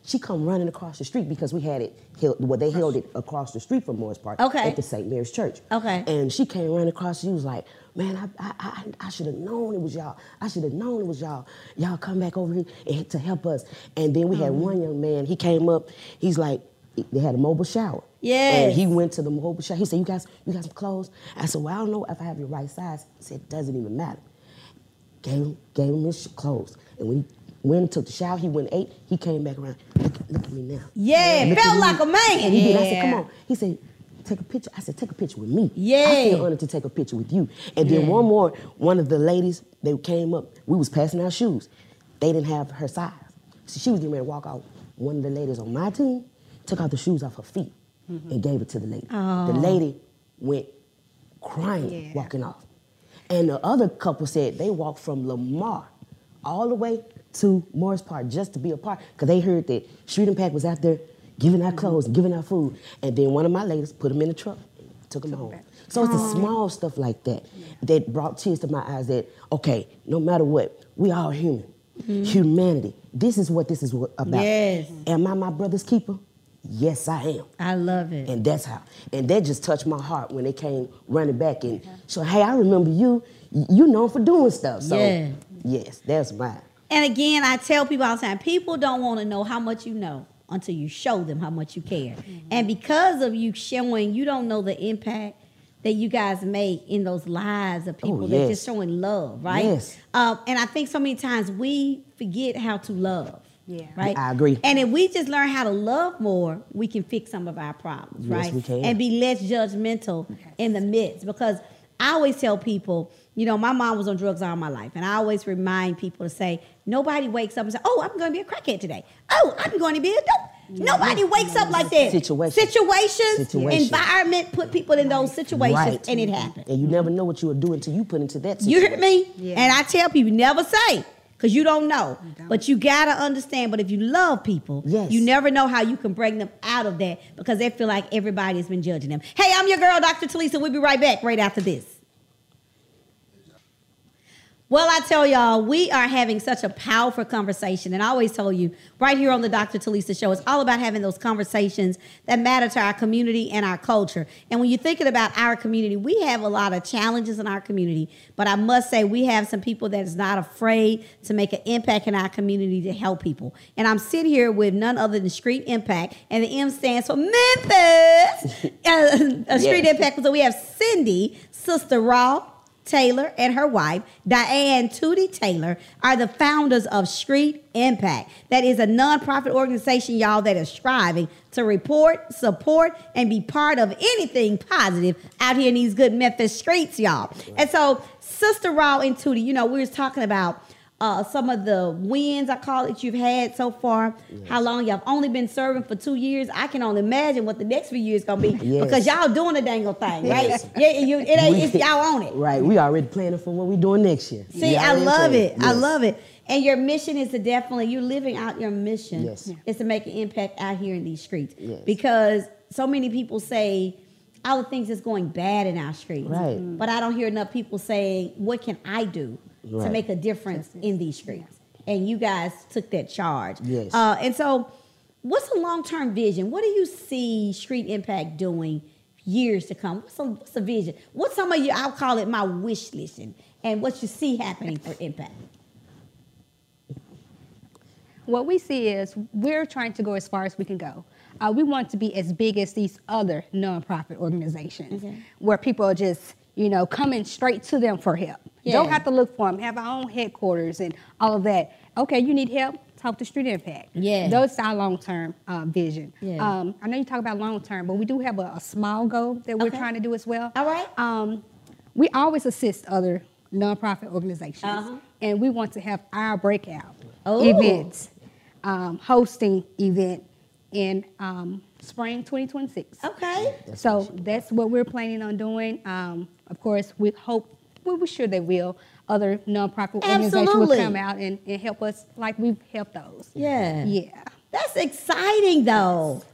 She come running across the street because we had it, held, well, they held it across the street from Morris Park Okay. at the Saint Mary's Church. Okay. And she came running across, she was like, man, I I, I, I should have known it was y'all. I should have known it was y'all. Y'all come back over here and, to help us. And then we had Mm-hmm. one young man, he came up, he's like, they had a mobile shower. Yes. And he went to the mobile shower. He said, you guys, you got some clothes? I said, well, I don't know if I have your right size. He said, it doesn't even matter. Gave him, gave him his clothes. And when he went and took the shower, he went and ate, he came back around. Look, look at me now. Yeah, Look felt at me. like a man. And he did. I said, Yeah. come on. He said, take a picture. I said, take a picture with me. Yeah. I feel honored to take a picture with you. And then one more, one of the ladies, they came up, we was passing out shoes. They didn't have her size. So she was getting ready to walk out. One of the ladies on my team took out the shoes off her feet and gave it to the lady. The lady went crying, Yeah. walking off. And the other couple said they walked from Lamar all the way to Morris Park just to be a part, because they heard that Street Impact was out there giving out clothes and giving out food. And then one of my ladies put them in the truck, took them home. So it's the small stuff like that that brought tears to my eyes that, okay, no matter what, we all human. Humanity. This is what this is what- about. Yes. Am I my brother's keeper? Yes, I am. I love it. And that's how. And that just touched my heart when they came running back and so, hey, I remember you. You known for doing stuff. So, Yeah. yes, that's mine. And again, I tell people all the time, people don't want to know how much you know until you show them how much you care. And because of you showing, you don't know the impact that you guys make in those lives of people Oh, that yes. just showing love, right? Yes. Um, and I think so many times we forget how to love. Yeah. Right. I agree. And if we just learn how to love more, we can fix some of our problems, Yes, right? we can. And be less judgmental in the midst. Because I always tell people, you know, my mom was on drugs all my life. And I always remind people to say, nobody wakes up and say, oh, I'm going to be a crackhead today. Oh, I'm going to be a dope. Nobody wakes up like that. Situation. Situations, Situation. environment, put people in those situations, Right. and it happens. And you never know what you will do until you put into that You situation. heard me? Yeah. And I tell people, never say, because you don't know. But you got to understand, but if you love people, Yes. you never know how you can bring them out of that because they feel like everybody has been judging them. Hey, I'm your girl, Doctor Talisa. We'll be right back right after this. Well, I tell y'all, we are having such a powerful conversation. And I always tell you, right here on the Doctor Talisa Show, it's all about having those conversations that matter to our community and our culture. And when you're thinking about our community, we have a lot of challenges in our community. But I must say, we have some people that is not afraid to make an impact in our community to help people. And I'm sitting here with none other than Street Impact. And the M stands for Memphis. uh, uh, Street Yeah. Impact. So we have Cindy, Sister Raw Taylor, and her wife, Diane Tootie Taylor, are the founders of Street Impact. That is a nonprofit organization, y'all, that is striving to report, support, and be part of anything positive out here in these good Memphis streets, y'all. And so, Sister Raw and Tootie, you know, we was talking about uh, some of the wins, I call it, you've had so far. Yes. How long y'all have only been serving for two years. I can only imagine what the next few years going to be Yes. because y'all doing the dangle thing, right? Yes. Yeah, you, it ain't, We- it's y'all on it. Right. We already planning for what we doing next year. See, We I already love planning. it. I Yes. love it. And your mission is to definitely, you're living out your mission Yes. is to make an impact out here in these streets. Yes. Because so many people say all the things that's going bad in our streets. Right. But I don't hear enough people saying, what can I do to Right. make a difference in these streets? And you guys took that charge. Yes. Uh, and so what's the long-term vision? What do you see Street Impact doing years to come? What's the, what's the vision? What's some of you, I'll call it my wish list, and, and what you see happening for Impact? What we see is we're trying to go as far as we can go. Uh, we want to be as big as these other nonprofit organizations Okay. where people are just, you know, coming straight to them for help. Yeah. Don't have to look for them, have our own headquarters and all of that. Okay, you need help, talk to Street Impact. Yeah. That's our long-term uh, vision. Yeah. Um, I know you talk about long-term, but we do have a, a small goal that we're Okay. trying to do as well. All right. Um, we always assist other nonprofit organizations, Uh-huh. and we want to have our breakout Oh. events, um, hosting event in um, spring twenty twenty-six. Okay. So that's what we're planning on doing. Um, of course, we hope, well, we're sure they will, other nonprofit organizations Absolutely. will come out and, and help us like we've helped those. Yeah. Yeah. That's exciting, though.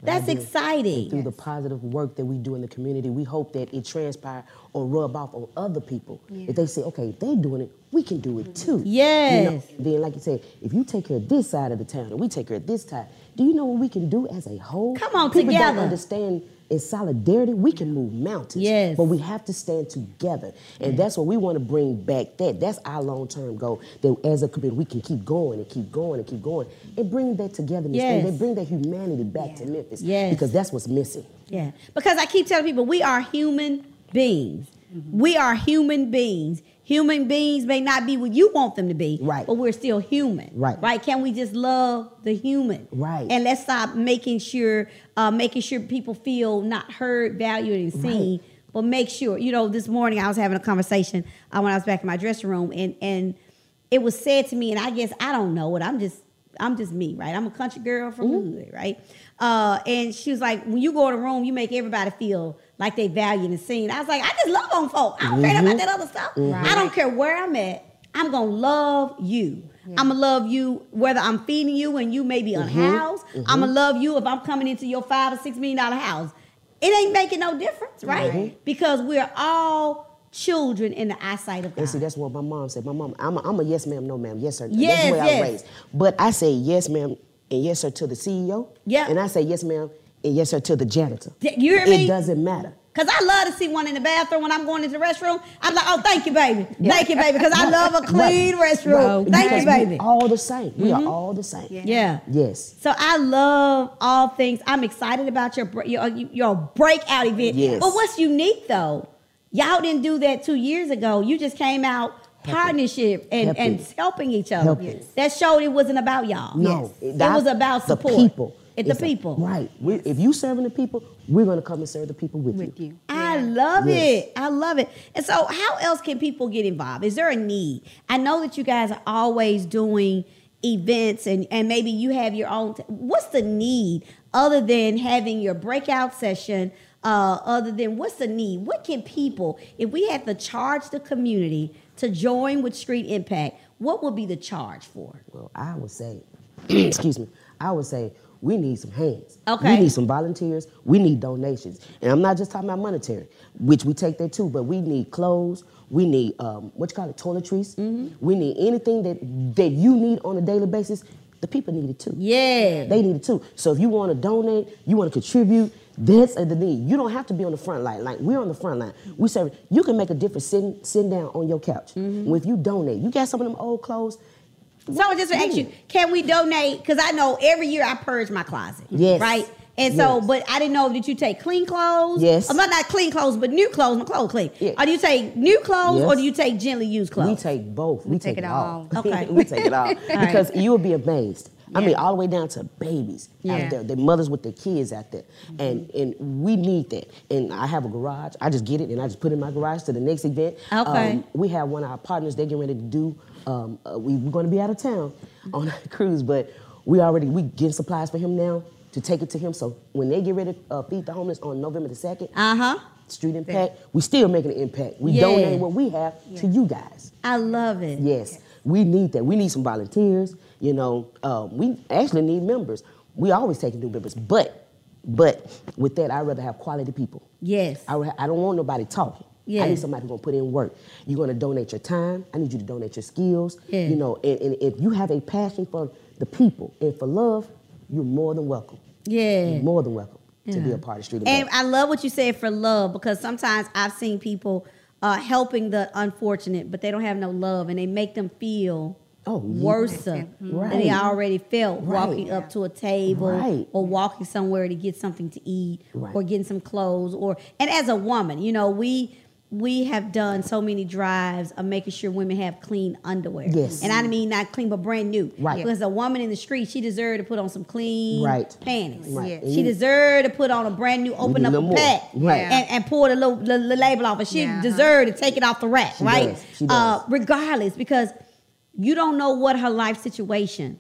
That's Right there. exciting. And through the positive work that we do in the community, we hope that it transpire or rub off on other people. Yeah. If they say, okay, if they're doing it, we can do it too. Yes. You know? Then, like you said, if you take care of this side of the town and we take care of this side, do you know what we can do as a whole? Come on, People together. don't understand in solidarity, we can move mountains. Yes. But we have to stand together. And that's what we want to bring back that. That's our long-term goal. That as a community, we can keep going and keep going and keep going and bring that togetherness. Yes. And they bring that humanity back to Memphis. Yes. Because that's what's missing. Yeah, because I keep telling people we are human beings. Mm-hmm. We are human beings. Human beings may not be what you want them to be, Right. but we're still human. Right. Right? Can we just love the human? Right. And let's stop making sure, uh, making sure people feel not heard, valued, and seen. Right. But make sure, you know, this morning I was having a conversation uh, when I was back in my dressing room, and and it was said to me, and I guess I don't know it. I'm just I'm just me, right? I'm a country girl from Mm-hmm. the hood, right? Uh, and she was like, when you go in a room, you make everybody feel like they valued and seen. I was like, I just love on folk. I don't care about that other stuff. I don't care where I'm at. I'm gonna love you. I'm gonna love you whether I'm feeding you and you may be unhoused. I'm gonna love you if I'm coming into your five or six million dollar house. It ain't making no difference, right? Because we're all children in the eyesight of God. And see, that's what my mom said. My mom, I'm a, I'm a yes ma'am, no ma'am, yes sir. Yes, that's the way I yes. was raised. But I say yes ma'am and yes sir to the C E O. Yeah. And I say yes ma'am and yes sir to the janitor. D- you hear me? It doesn't matter. Because I love to see one in the bathroom when I'm going into the restroom. I'm like, oh, thank you, baby. Thank you, baby, because I love a clean restroom. Thank Because you, baby. we all the same. We are all the same. Yeah. Yes. So I love all things. I'm excited about your br- your, your breakout event. Yes. But what's unique, though, y'all didn't do that two years ago. You just came out partnership and, Helping. and helping each other. Helping. Yes. That showed it wasn't about y'all. No. It was about support. The people. It's the It's a- people. Right. We, if you serving the people, we're going to come and serve the people with, With you. I love Yes. it. I love it. And so how else can people get involved? Is there a need? I know that you guys are always doing events and, and maybe you have your own. T- What's the need other than having your breakout session? Uh, other than what's the need? What can people, if we had to charge the community to join with Street Impact, what would be the charge for? Well, I would say, excuse me, I would say we need some hands. Okay. We need some volunteers. We need donations. And I'm not just talking about monetary, which we take that too, but we need clothes. We need, um, what you call it, toiletries. Mm-hmm. We need anything that, that you need on a daily basis. The people need it too. Yeah. They need it too. So if you want to donate, you want to contribute, that's the need. You don't have to be on the front line. Like, we're on the front line. We serve. You can make a difference sitting, sitting down on your couch. Mm-hmm. If you donate, you got some of them old clothes. So just to ask you, can we donate? Because I know every year I purge my closet. Yes. Right? And so, Yes. but I didn't know that you take clean clothes. Yes. I'm not, not clean clothes, but new clothes. My clothes clean. Yeah. Or do you take new clothes Yes. or do you take gently used clothes? We take both. We, take, take it it all. all. Okay. we take it all. Because you will be amazed. I mean, Yeah. all the way down to babies Yeah. out there, the mothers with their kids out there. And and we need that. And I have a garage. I just get it and I just put it in my garage to the next event. Okay. Um, we have one of our partners, they're getting ready to do, um, uh, we, we're going to be out of town on a cruise, but we already, we getting supplies for him now to take it to him. So when they get ready to uh, feed the homeless on November the second, Uh-huh. Street Impact, we still making an impact. We Yeah. donate what we have to you guys. I love it. Yes, we need that. We need some volunteers. You know, um, we actually need members. We always take new members, but, but with that, I'd rather have quality people. Yes. I, I don't want nobody talking. Yeah. I need somebody who's gonna put in work. You're gonna donate your time. I need you to donate your skills. Yeah. You know, and, and if you have a passion for the people and for love, you're more than welcome. Yeah. You're more than welcome to be Yeah. a part of Street And Impact. I love what you said for love because sometimes I've seen people uh, helping the unfortunate, but they don't have no love and they make them feel Oh, yeah. worse than they Right. already felt Right. walking up to a table Right. or walking somewhere to get something to eat Right. or getting some clothes or and as a woman, you know, we we have done so many drives of making sure women have clean underwear. Yes. And I mean not clean but brand new. Right. Because a woman in the street, she deserved to put on some clean Right. panties. Right. Yeah. She deserved to put on a brand new, open need a up a little more. pack Right. and, and pull the little the, the label off. And she Yeah. deserved to take it off the rack, She right? does. She Uh, does. regardless, because you don't know what her life situation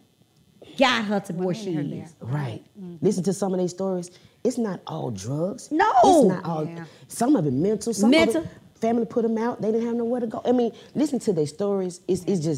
got her to where she her is. there. Right. Listen to some of these stories. It's not all drugs. No. It's not all. Yeah. Some of it mental. Some Mental. of it family put them out. They didn't have nowhere to go. I mean, listen to their stories. It's, it's just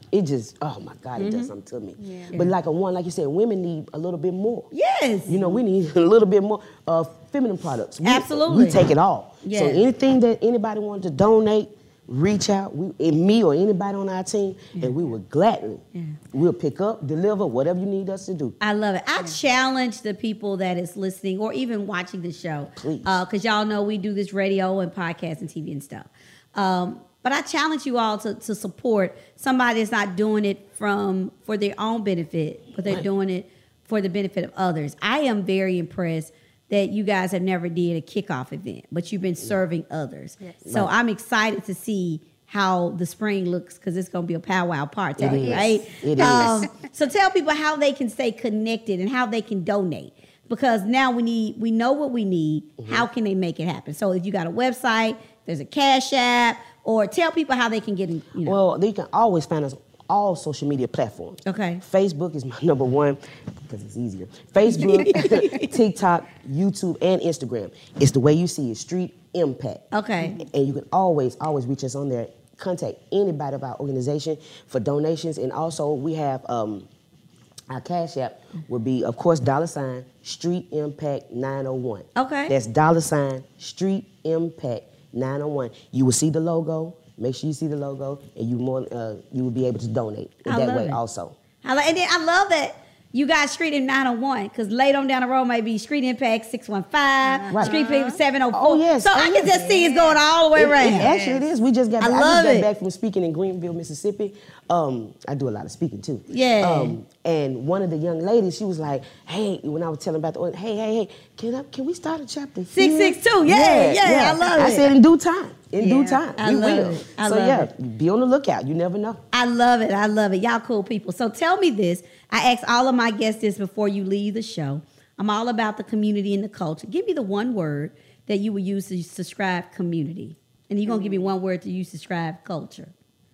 it just, oh my God, it Mm-hmm. does something to me. Yeah. But like a one, like you said, women need a little bit more. Yes. You know, we need a little bit more uh, feminine products. We, Absolutely. We take it all. Yes. So anything that anybody wanted to donate, reach out, we, and me or anybody on our team, yeah. and we will gladly, yeah. we'll pick up, deliver, whatever you need us to do. I love it. I challenge the people that is listening or even watching the show. Please. Because uh, y'all know we do this radio and podcast and T V and stuff. Um, but I challenge you all to, to support somebody that's not doing it from for their own benefit, but they're right. doing it for the benefit of others. I am very impressed that you guys have never did a kickoff event, but you've been serving others. Yes. So right. I'm excited to see how the spring looks because it's going to be a powwow party, it right? It um, is. So tell people how they can stay connected and how they can donate because now we need we know what we need. Mm-hmm. How can they make it happen? So if you got a website, there's a Cash App, or tell people how they can get in. You know. Well, they can always find us all social media platforms. Okay. Facebook is my number one because it's easier. Facebook, TikTok, YouTube, and Instagram. It's the way you see it, Street Impact. Okay. And you can always, always reach us on there. Contact anybody of our organization for donations. And also we have um, our Cash App will be, of course, dollar sign Street Impact nine oh one. Okay. That's dollar sign Street Impact nine oh one. You will see the logo. Make sure you see the logo, and you more uh, you will be able to donate in I that love way it. also. I love, and then I love that you got Street in nine oh one because later on down the road might be Street Impact six one five, Right. Street Impact seven oh four. Oh, yes. So Oh, I can yes. just see it's going all the way It- around. it- actually, it is. We just got. I I, love just got it. back from speaking in Greenville, Mississippi. Um, I do a lot of speaking too. Yeah. Um, and one of the young ladies, she was like, "Hey," when I was telling about the, order, hey, hey, hey, can I, can we start a chapter? six six two, yeah, yeah, I love I it. said in due time. In Yeah, due time, I we love will. it. I so love yeah, it. be on the lookout. You never know. I love it. I love it. Y'all cool people. So tell me this. I ask all of my guests this before you leave the show. I'm all about the community and the culture. Give me the one word that you would use to describe community. And you're going to give me one word to use to describe culture.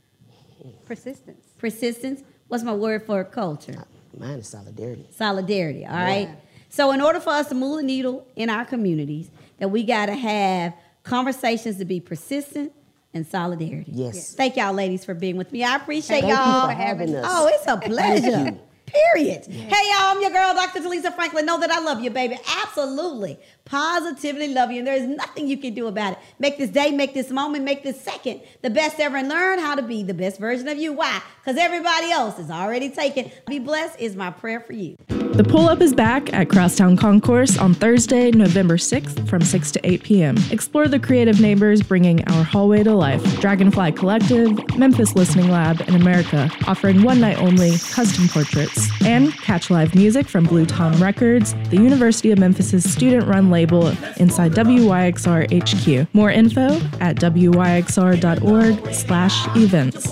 Persistence. Persistence. What's my word for culture? Mine is solidarity. Solidarity, all right? Yeah. So in order for us to move the needle in our communities, that we got to have conversations to be persistent and solidarity. Yes. Thank y'all ladies for being with me. I appreciate Thank y'all. you for having us. Oh, it's a pleasure. Thank you. Period. Hey, y'all, I'm your girl, Doctor Talisa Franklin. Know that I love you, baby. Absolutely. Positively love you. And there's nothing you can do about it. Make this day, make this moment, make this second the best ever and learn how to be the best version of you. Why? Because everybody else is already taken. Be blessed is my prayer for you. The Pull-Up is back at Crosstown Concourse on Thursday, November sixth from six to eight p.m. Explore the creative neighbors bringing our hallway to life. Dragonfly Collective, Memphis Listening Lab, and America offering one-night-only custom portraits. And catch live music from Blue Tom Records, the University of Memphis's student-run label inside W Y X R H Q. More info at W Y X R dot org slash events.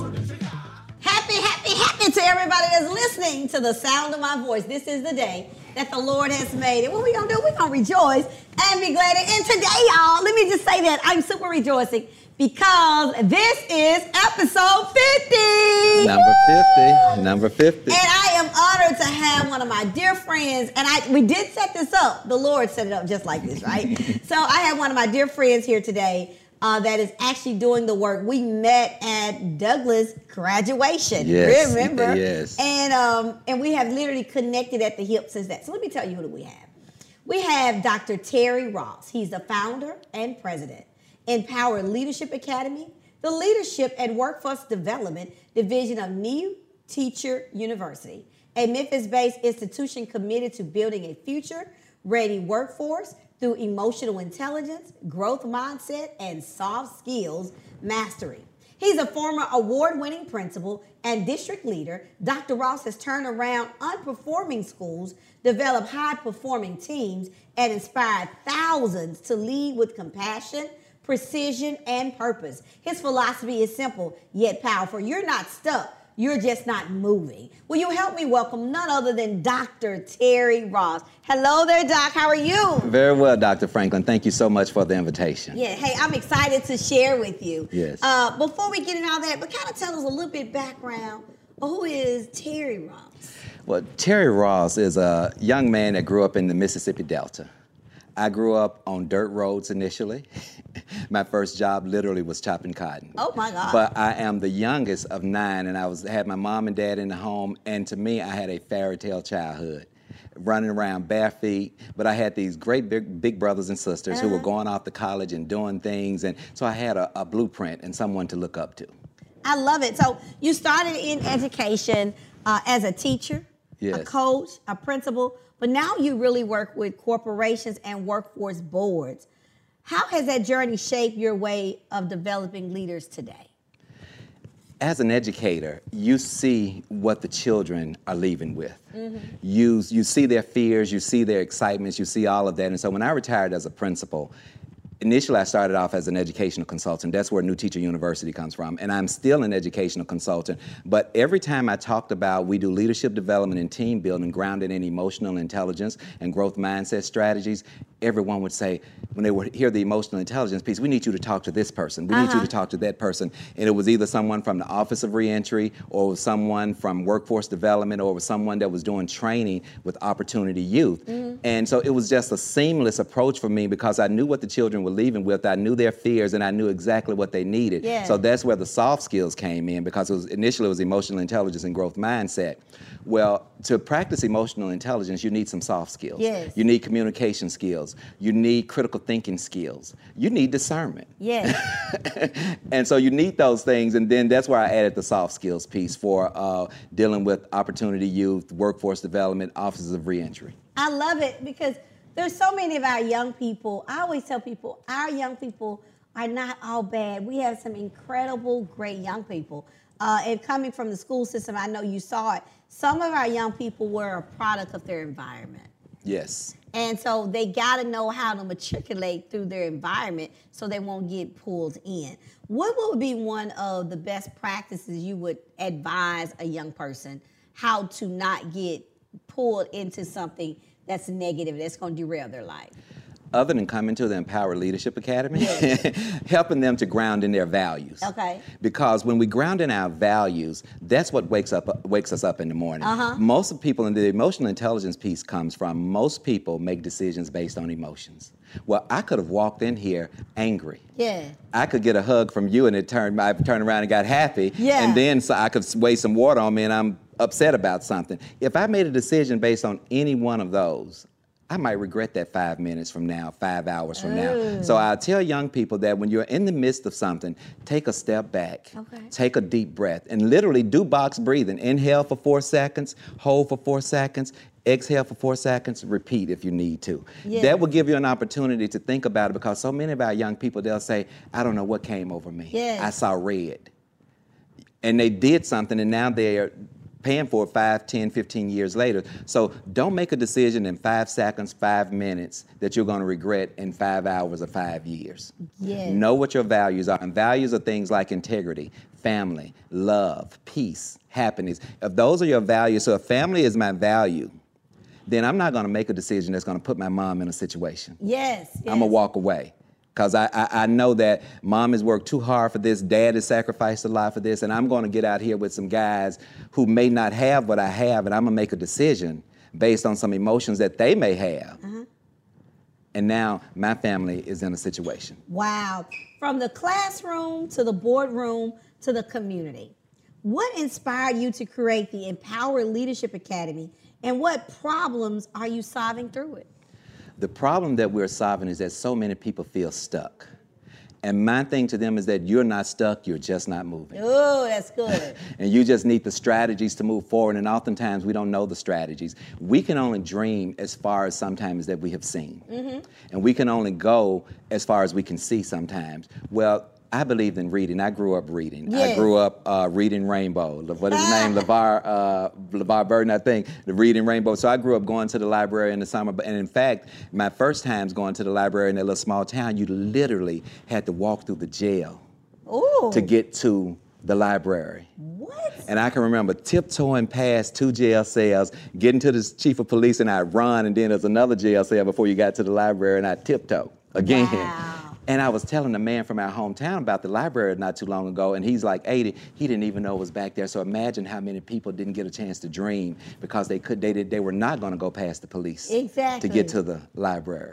Happy, happy, happy to everybody that's listening to the sound of my voice. This is the day that the Lord has made. And what we gonna do? We gonna rejoice and be glad. And today, y'all, let me just say that I'm super rejoicing because this is episode fifty. Number fifty. Number fifty. And I am honored to have one of my dear friends. And I we did set this up. The Lord set it up just like this, right? So I have one of my dear friends here today. Uh, that is actually doing the work. We met at Douglas graduation. Yes, Remember? yes. And um, and we have literally connected at the hip since that. So let me tell you who we have. We have Doctor Terry Ross. He's the founder and president. Empower Leadership Academy, the Leadership and Workforce Development Division of New Teacher University, a Memphis-based institution committed to building a future-ready workforce through emotional intelligence, growth mindset, and soft skills mastery. He's a former award-winning principal and district leader. Doctor Ross has turned around unperforming schools, developed high-performing teams, and inspired thousands to lead with compassion, precision, and purpose. His philosophy is simple yet powerful. You're not stuck. You're just not moving. Will you help me welcome none other than Doctor Terry Ross? Hello there, Doc. How are you? Very well, Doctor Franklin. Thank you so much for the invitation. Yeah, hey, I'm excited to share with you. Yes. Uh, before we get into all that, but kind of tell us a little bit background. Who is Terry Ross? Well, Terry Ross is a young man that grew up in the Mississippi Delta. I grew up on dirt roads initially. My first job literally was chopping cotton. Oh my God. But I am the youngest of nine, and I was had my mom and dad in the home, and to me, I had a fairy tale childhood. Running around bare feet, but I had these great big, big brothers and sisters uh-huh. who were going off to college and doing things, and so I had a, a blueprint and someone to look up to. I love it. So you started in education uh, as a teacher, yes. a coach, a principal, but now you really work with corporations and workforce boards. How has that journey shaped your way of developing leaders today? As an educator, you see what the children are leaving with. Mm-hmm. You, you see their fears, you see their excitements, you see all of that. And so when I retired as a principal, initially I started off as an educational consultant. That's where New Teacher University comes from. And I'm still an educational consultant. But every time I talked about we do leadership development and team building grounded in emotional intelligence and growth mindset strategies, everyone would say, when they would hear the emotional intelligence piece, we need you to talk to this person. We uh-huh. need you to talk to that person. And it was either someone from the Office of Reentry, or it was someone from workforce development, or it was someone that was doing training with Opportunity Youth. Mm-hmm. And so it was just a seamless approach for me because I knew what the children were leaving with. I knew their fears, and I knew exactly what they needed. Yeah. So that's where the soft skills came in, because it was initially it was emotional intelligence and growth mindset. Well, to practice emotional intelligence, you need some soft skills. Yes. You need communication skills. You need critical thinking skills. You need discernment. Yes. And so you need those things, and then that's where I added the soft skills piece for uh, dealing with Opportunity Youth, workforce development, offices of reentry. I love it because there's so many of our young people. I always tell people, our young people are not all bad. We have some incredible, great young people. Uh, and coming from the school system, I know you saw it. Some of our young people were a product of their environment. Yes. And so they got to know how to matriculate through their environment so they won't get pulled in. What would be one of the best practices you would advise a young person how to not get pulled into something that's negative, that's going to derail their life? Other than coming to the Empower Leadership Academy, yes. helping them to ground in their values. Okay. Because when we ground in our values, that's what wakes up wakes us up in the morning. Uh-huh. Most of people, and the emotional intelligence piece comes from, most people make decisions based on emotions. Well, I could have walked in here angry. Yeah. I could get a hug from you and it turned, I turned around and got happy. Yeah. And then so I could waste some water on me and I'm upset about something. If I made a decision based on any one of those, I might regret that five minutes from now, five hours from Ooh. now. So I tell young people that when you're in the midst of something, take a step back, okay. take a deep breath, and literally do box breathing. Inhale for four seconds, hold for four seconds, exhale for four seconds, repeat if you need to. Yes. That will give you an opportunity to think about it, because so many of our young people, they'll say, I don't know what came over me. Yes. I saw red. And they did something, and now they're paying for it five, ten, fifteen years later. So don't make a decision in five seconds, five minutes that you're going to regret in five hours or five years. Yes. Know what your values are. And values are things like integrity, family, love, peace, happiness. If those are your values, so if family is my value, then I'm not going to make a decision that's going to put my mom in a situation. Yes. yes. I'm going to walk away. Because I, I, I know that mom has worked too hard for this, dad has sacrificed a lot for this, and I'm going to get out here with some guys who may not have what I have, and I'm going to make a decision based on some emotions that they may have. Uh-huh. And now my family is in a situation. Wow. From the classroom to the boardroom to the community, what inspired you to create the Empower Leadership Academy, and what problems are you solving through it? The problem that we're solving is that so many people feel stuck. And my thing to them is that you're not stuck, you're just not moving. Oh, that's good. And you just need the strategies to move forward, and oftentimes we don't know the strategies. We can only dream as far as sometimes that we have seen. Mm-hmm. And we can only go as far as we can see sometimes. Well, I believed in reading. I grew up reading. Yes. I grew up uh, reading Rainbow. What is his name? LeVar, uh, LeVar Burton, I think. The Reading Rainbow. So I grew up going to the library in the summer. And in fact, my first times going to the library in that little small town, you literally had to walk through the jail Ooh. to get to the library. What? And I can remember tiptoeing past two jail cells, getting to the chief of police, and I'd run, and then there's another jail cell before you got to the library, and I'd tiptoe again. Wow. And I was telling a man from our hometown about the library not too long ago, and he's like eighty. He didn't even know it was back there. So imagine how many people didn't get a chance to dream because they could. They did. They were not going to go past the police exactly. to get to the library.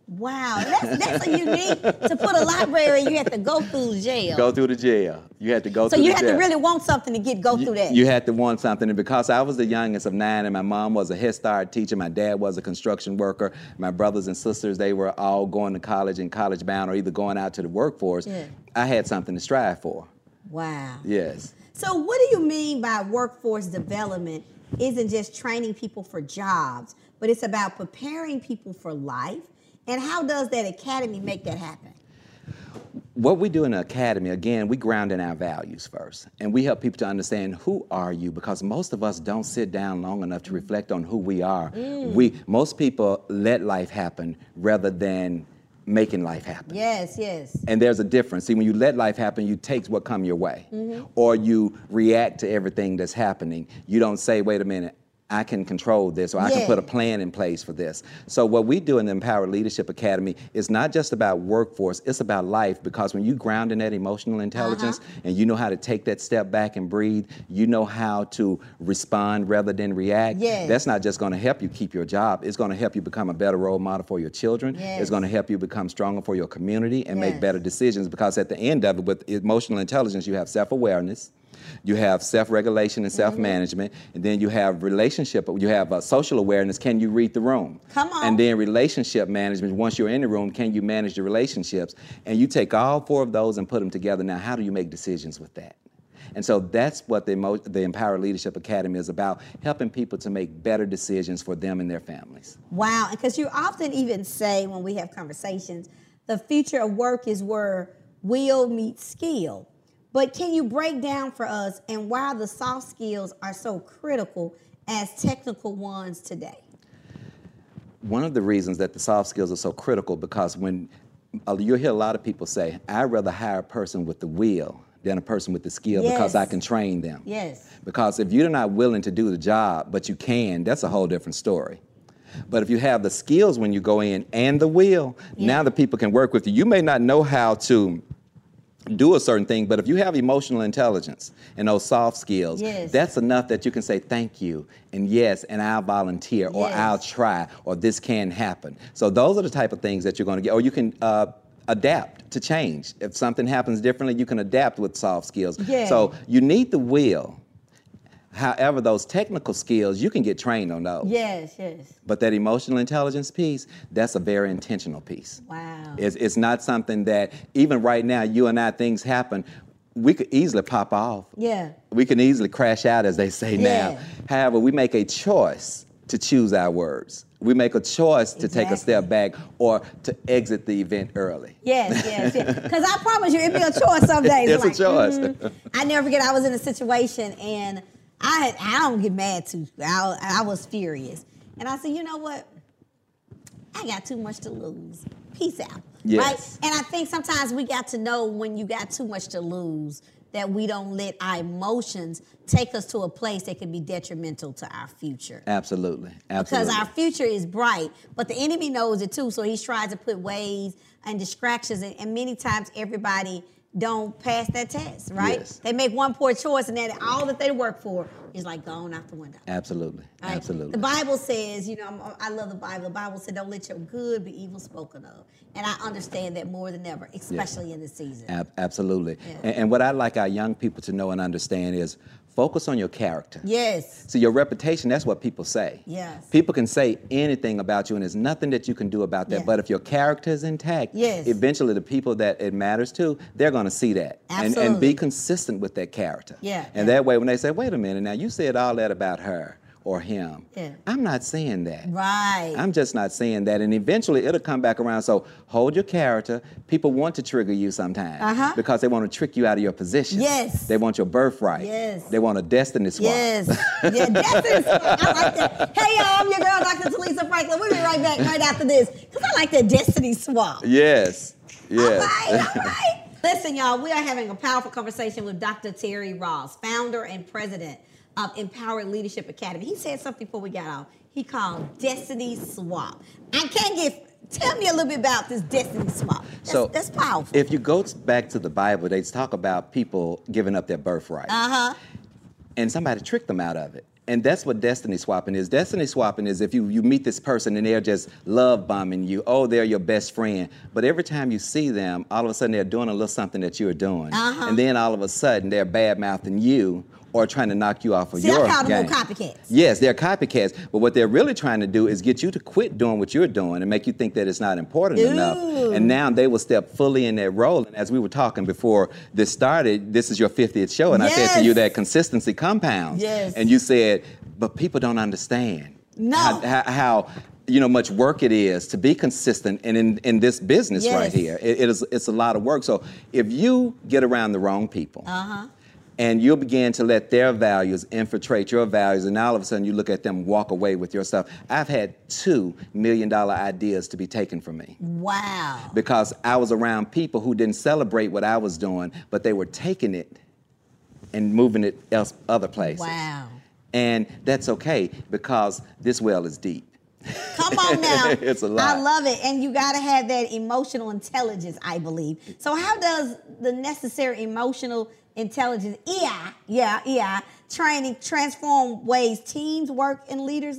Wow, that's, that's a unique, to put a library, you have to go through jail. Go through the jail. You had to go so through the jail. So you had to really want something to get go you, through that. You had to want something, and because I was the youngest of nine, and my mom was a Head Start teacher, my dad was a construction worker, my brothers and sisters, they were all going to college and college bound or either going out to the workforce, yeah. I had something to strive for. Wow. Yes. So what do you mean by workforce development isn't just training people for jobs, but it's about preparing people for life? And how does that academy make that happen? What we do in the academy, again, we ground in our values first. And we help people to understand, who are you? Because most of us don't sit down long enough to reflect on who we are. Mm. We, most people let life happen rather than making life happen. Yes, yes. And there's a difference. See, when you let life happen, you take what come your way. Mm-hmm. Or you react to everything that's happening. You don't say, wait a minute, I can control this, or I yeah. can put a plan in place for this. So what we do in the Empowered Leadership Academy is not just about workforce, it's about life, because when you ground in that emotional intelligence uh-huh. and you know how to take that step back and breathe, you know how to respond rather than react, yes. that's not just gonna help you keep your job, it's gonna help you become a better role model for your children, yes. it's gonna help you become stronger for your community and yes. make better decisions, because at the end of it, with emotional intelligence, you have self-awareness, you have self-regulation and self-management, mm-hmm. and then you have relationship, you have uh, social awareness, can you read the room? Come on. And then relationship management, once you're in the room, can you manage the relationships? And you take all four of those and put them together. Now, how do you make decisions with that? And so that's what the, Emo- the Empowered Leadership Academy is about, helping people to make better decisions for them and their families. Wow, because you often even say when we have conversations, the future of work is where will meets skill. But can you break down for us and why the soft skills are so critical as technical ones today? One of the reasons that the soft skills are so critical, because when uh, you'll hear a lot of people say, I'd rather hire a person with the will than a person with the skill yes. because I can train them. Yes. Because if you're not willing to do the job, but you can, that's a whole different story. But if you have the skills when you go in and the will, yeah. now the people can work with you. You may not know how to do a certain thing, but if you have emotional intelligence and those soft skills, yes. that's enough that you can say thank you and yes, and I'll volunteer, or yes. I'll try, or this can happen. So those are the type of things that you're going to get, or you can uh, adapt to change. If something happens differently, you can adapt with soft skills. Yeah. So you need the will. However, those technical skills, you can get trained on those. Yes, yes. But that emotional intelligence piece, that's a very intentional piece. Wow. It's, it's not something that, even right now, you and I, things happen, we could easily pop off. Yeah. We can easily crash out, as they say yeah. now. However, we make a choice to choose our words. We make a choice to exactly. take a step back or to exit the event early. Yes, yes, yes. Because I promise you, it'd be a choice some days. It's like, a choice. Mm-hmm. I never forget, I was in a situation and I had, I don't get mad too. I, I was furious. And I said, you know what? I got too much to lose. Peace out. Yes. Right? And I think sometimes we got to know when you got too much to lose that we don't let our emotions take us to a place that could be detrimental to our future. Absolutely. Absolutely. Because our future is bright, but the enemy knows it too. So he's trying to put ways and distractions, and, and many times everybody don't pass that test, right? Yes. They make one poor choice, and then all that they work for is like gone out the window. Absolutely, right? Absolutely. The Bible says, you know, I love the Bible. The Bible said, don't let your good be evil spoken of. And I understand that more than ever, especially yeah. in this season. Ab- absolutely. Yeah. And, and what I'd like our young people to know and understand is focus on your character. Yes. So your reputation, that's what people say. Yes. People can say anything about you, and there's nothing that you can do about that. Yeah. But if your character is intact, yes. eventually the people that it matters to, they're going to see that. Absolutely. And, and be consistent with that character. Yeah. And yeah. that way, when they say, wait a minute, now you said all that about her or him. Yeah. I'm not saying that. Right. I'm just not saying that. And eventually it'll come back around. So hold your character. People want to trigger you sometimes uh-huh. because they want to trick you out of your position. Yes. They want your birthright. Yes. They want a destiny swap. Yes. Yeah, destiny swap. I like that. Hey, y'all, I'm your girl, Doctor Talisa Franklin. We'll be right back right after this because I like that destiny swap. Yes. Yes. All right, all right. Listen, y'all, we are having a powerful conversation with Doctor Terry Ross, founder and president of Empowered Leadership Academy. He said something before we got off. He called Destiny Swap. I can't get, tell me a little bit about this Destiny Swap. That's, so that's powerful. If you go back to the Bible, they talk about people giving up their birthright. Uh-huh. And somebody tricked them out of it. And that's what destiny swapping is. Destiny swapping is if you, you meet this person and they're just love bombing you. Oh, they're your best friend. But every time you see them, all of a sudden they're doing a little something that you're doing. Uh-huh. And then all of a sudden they're bad-mouthing you or trying to knock you off of See, your I call them game. more copycats. Yes, they're copycats. But what they're really trying to do is get you to quit doing what you're doing and make you think that it's not important Ooh. enough. And now they will step fully in their role. And as we were talking before this started, this is your fiftieth show. And I said to you Yes. that consistency compounds. Yes. And you said, but people don't understand No. how, how, how you know much work it is to be consistent and in, in this business Yes. right here. It, it is it's a lot of work. So if you get around the wrong people, Uh-huh. and you'll begin to let their values infiltrate your values, and now all of a sudden you look at them walk away with your stuff. I've had two million dollar ideas to be taken from me Wow. because I was around people who didn't celebrate what I was doing, but they were taking it and moving it else other places. Wow. And that's okay because this well is deep. Come on now. It's a lot. I love it. And you got to have that emotional intelligence, I believe. So how does the necessary emotional intelligence, E I, yeah, E I, training transform ways teams work and leaders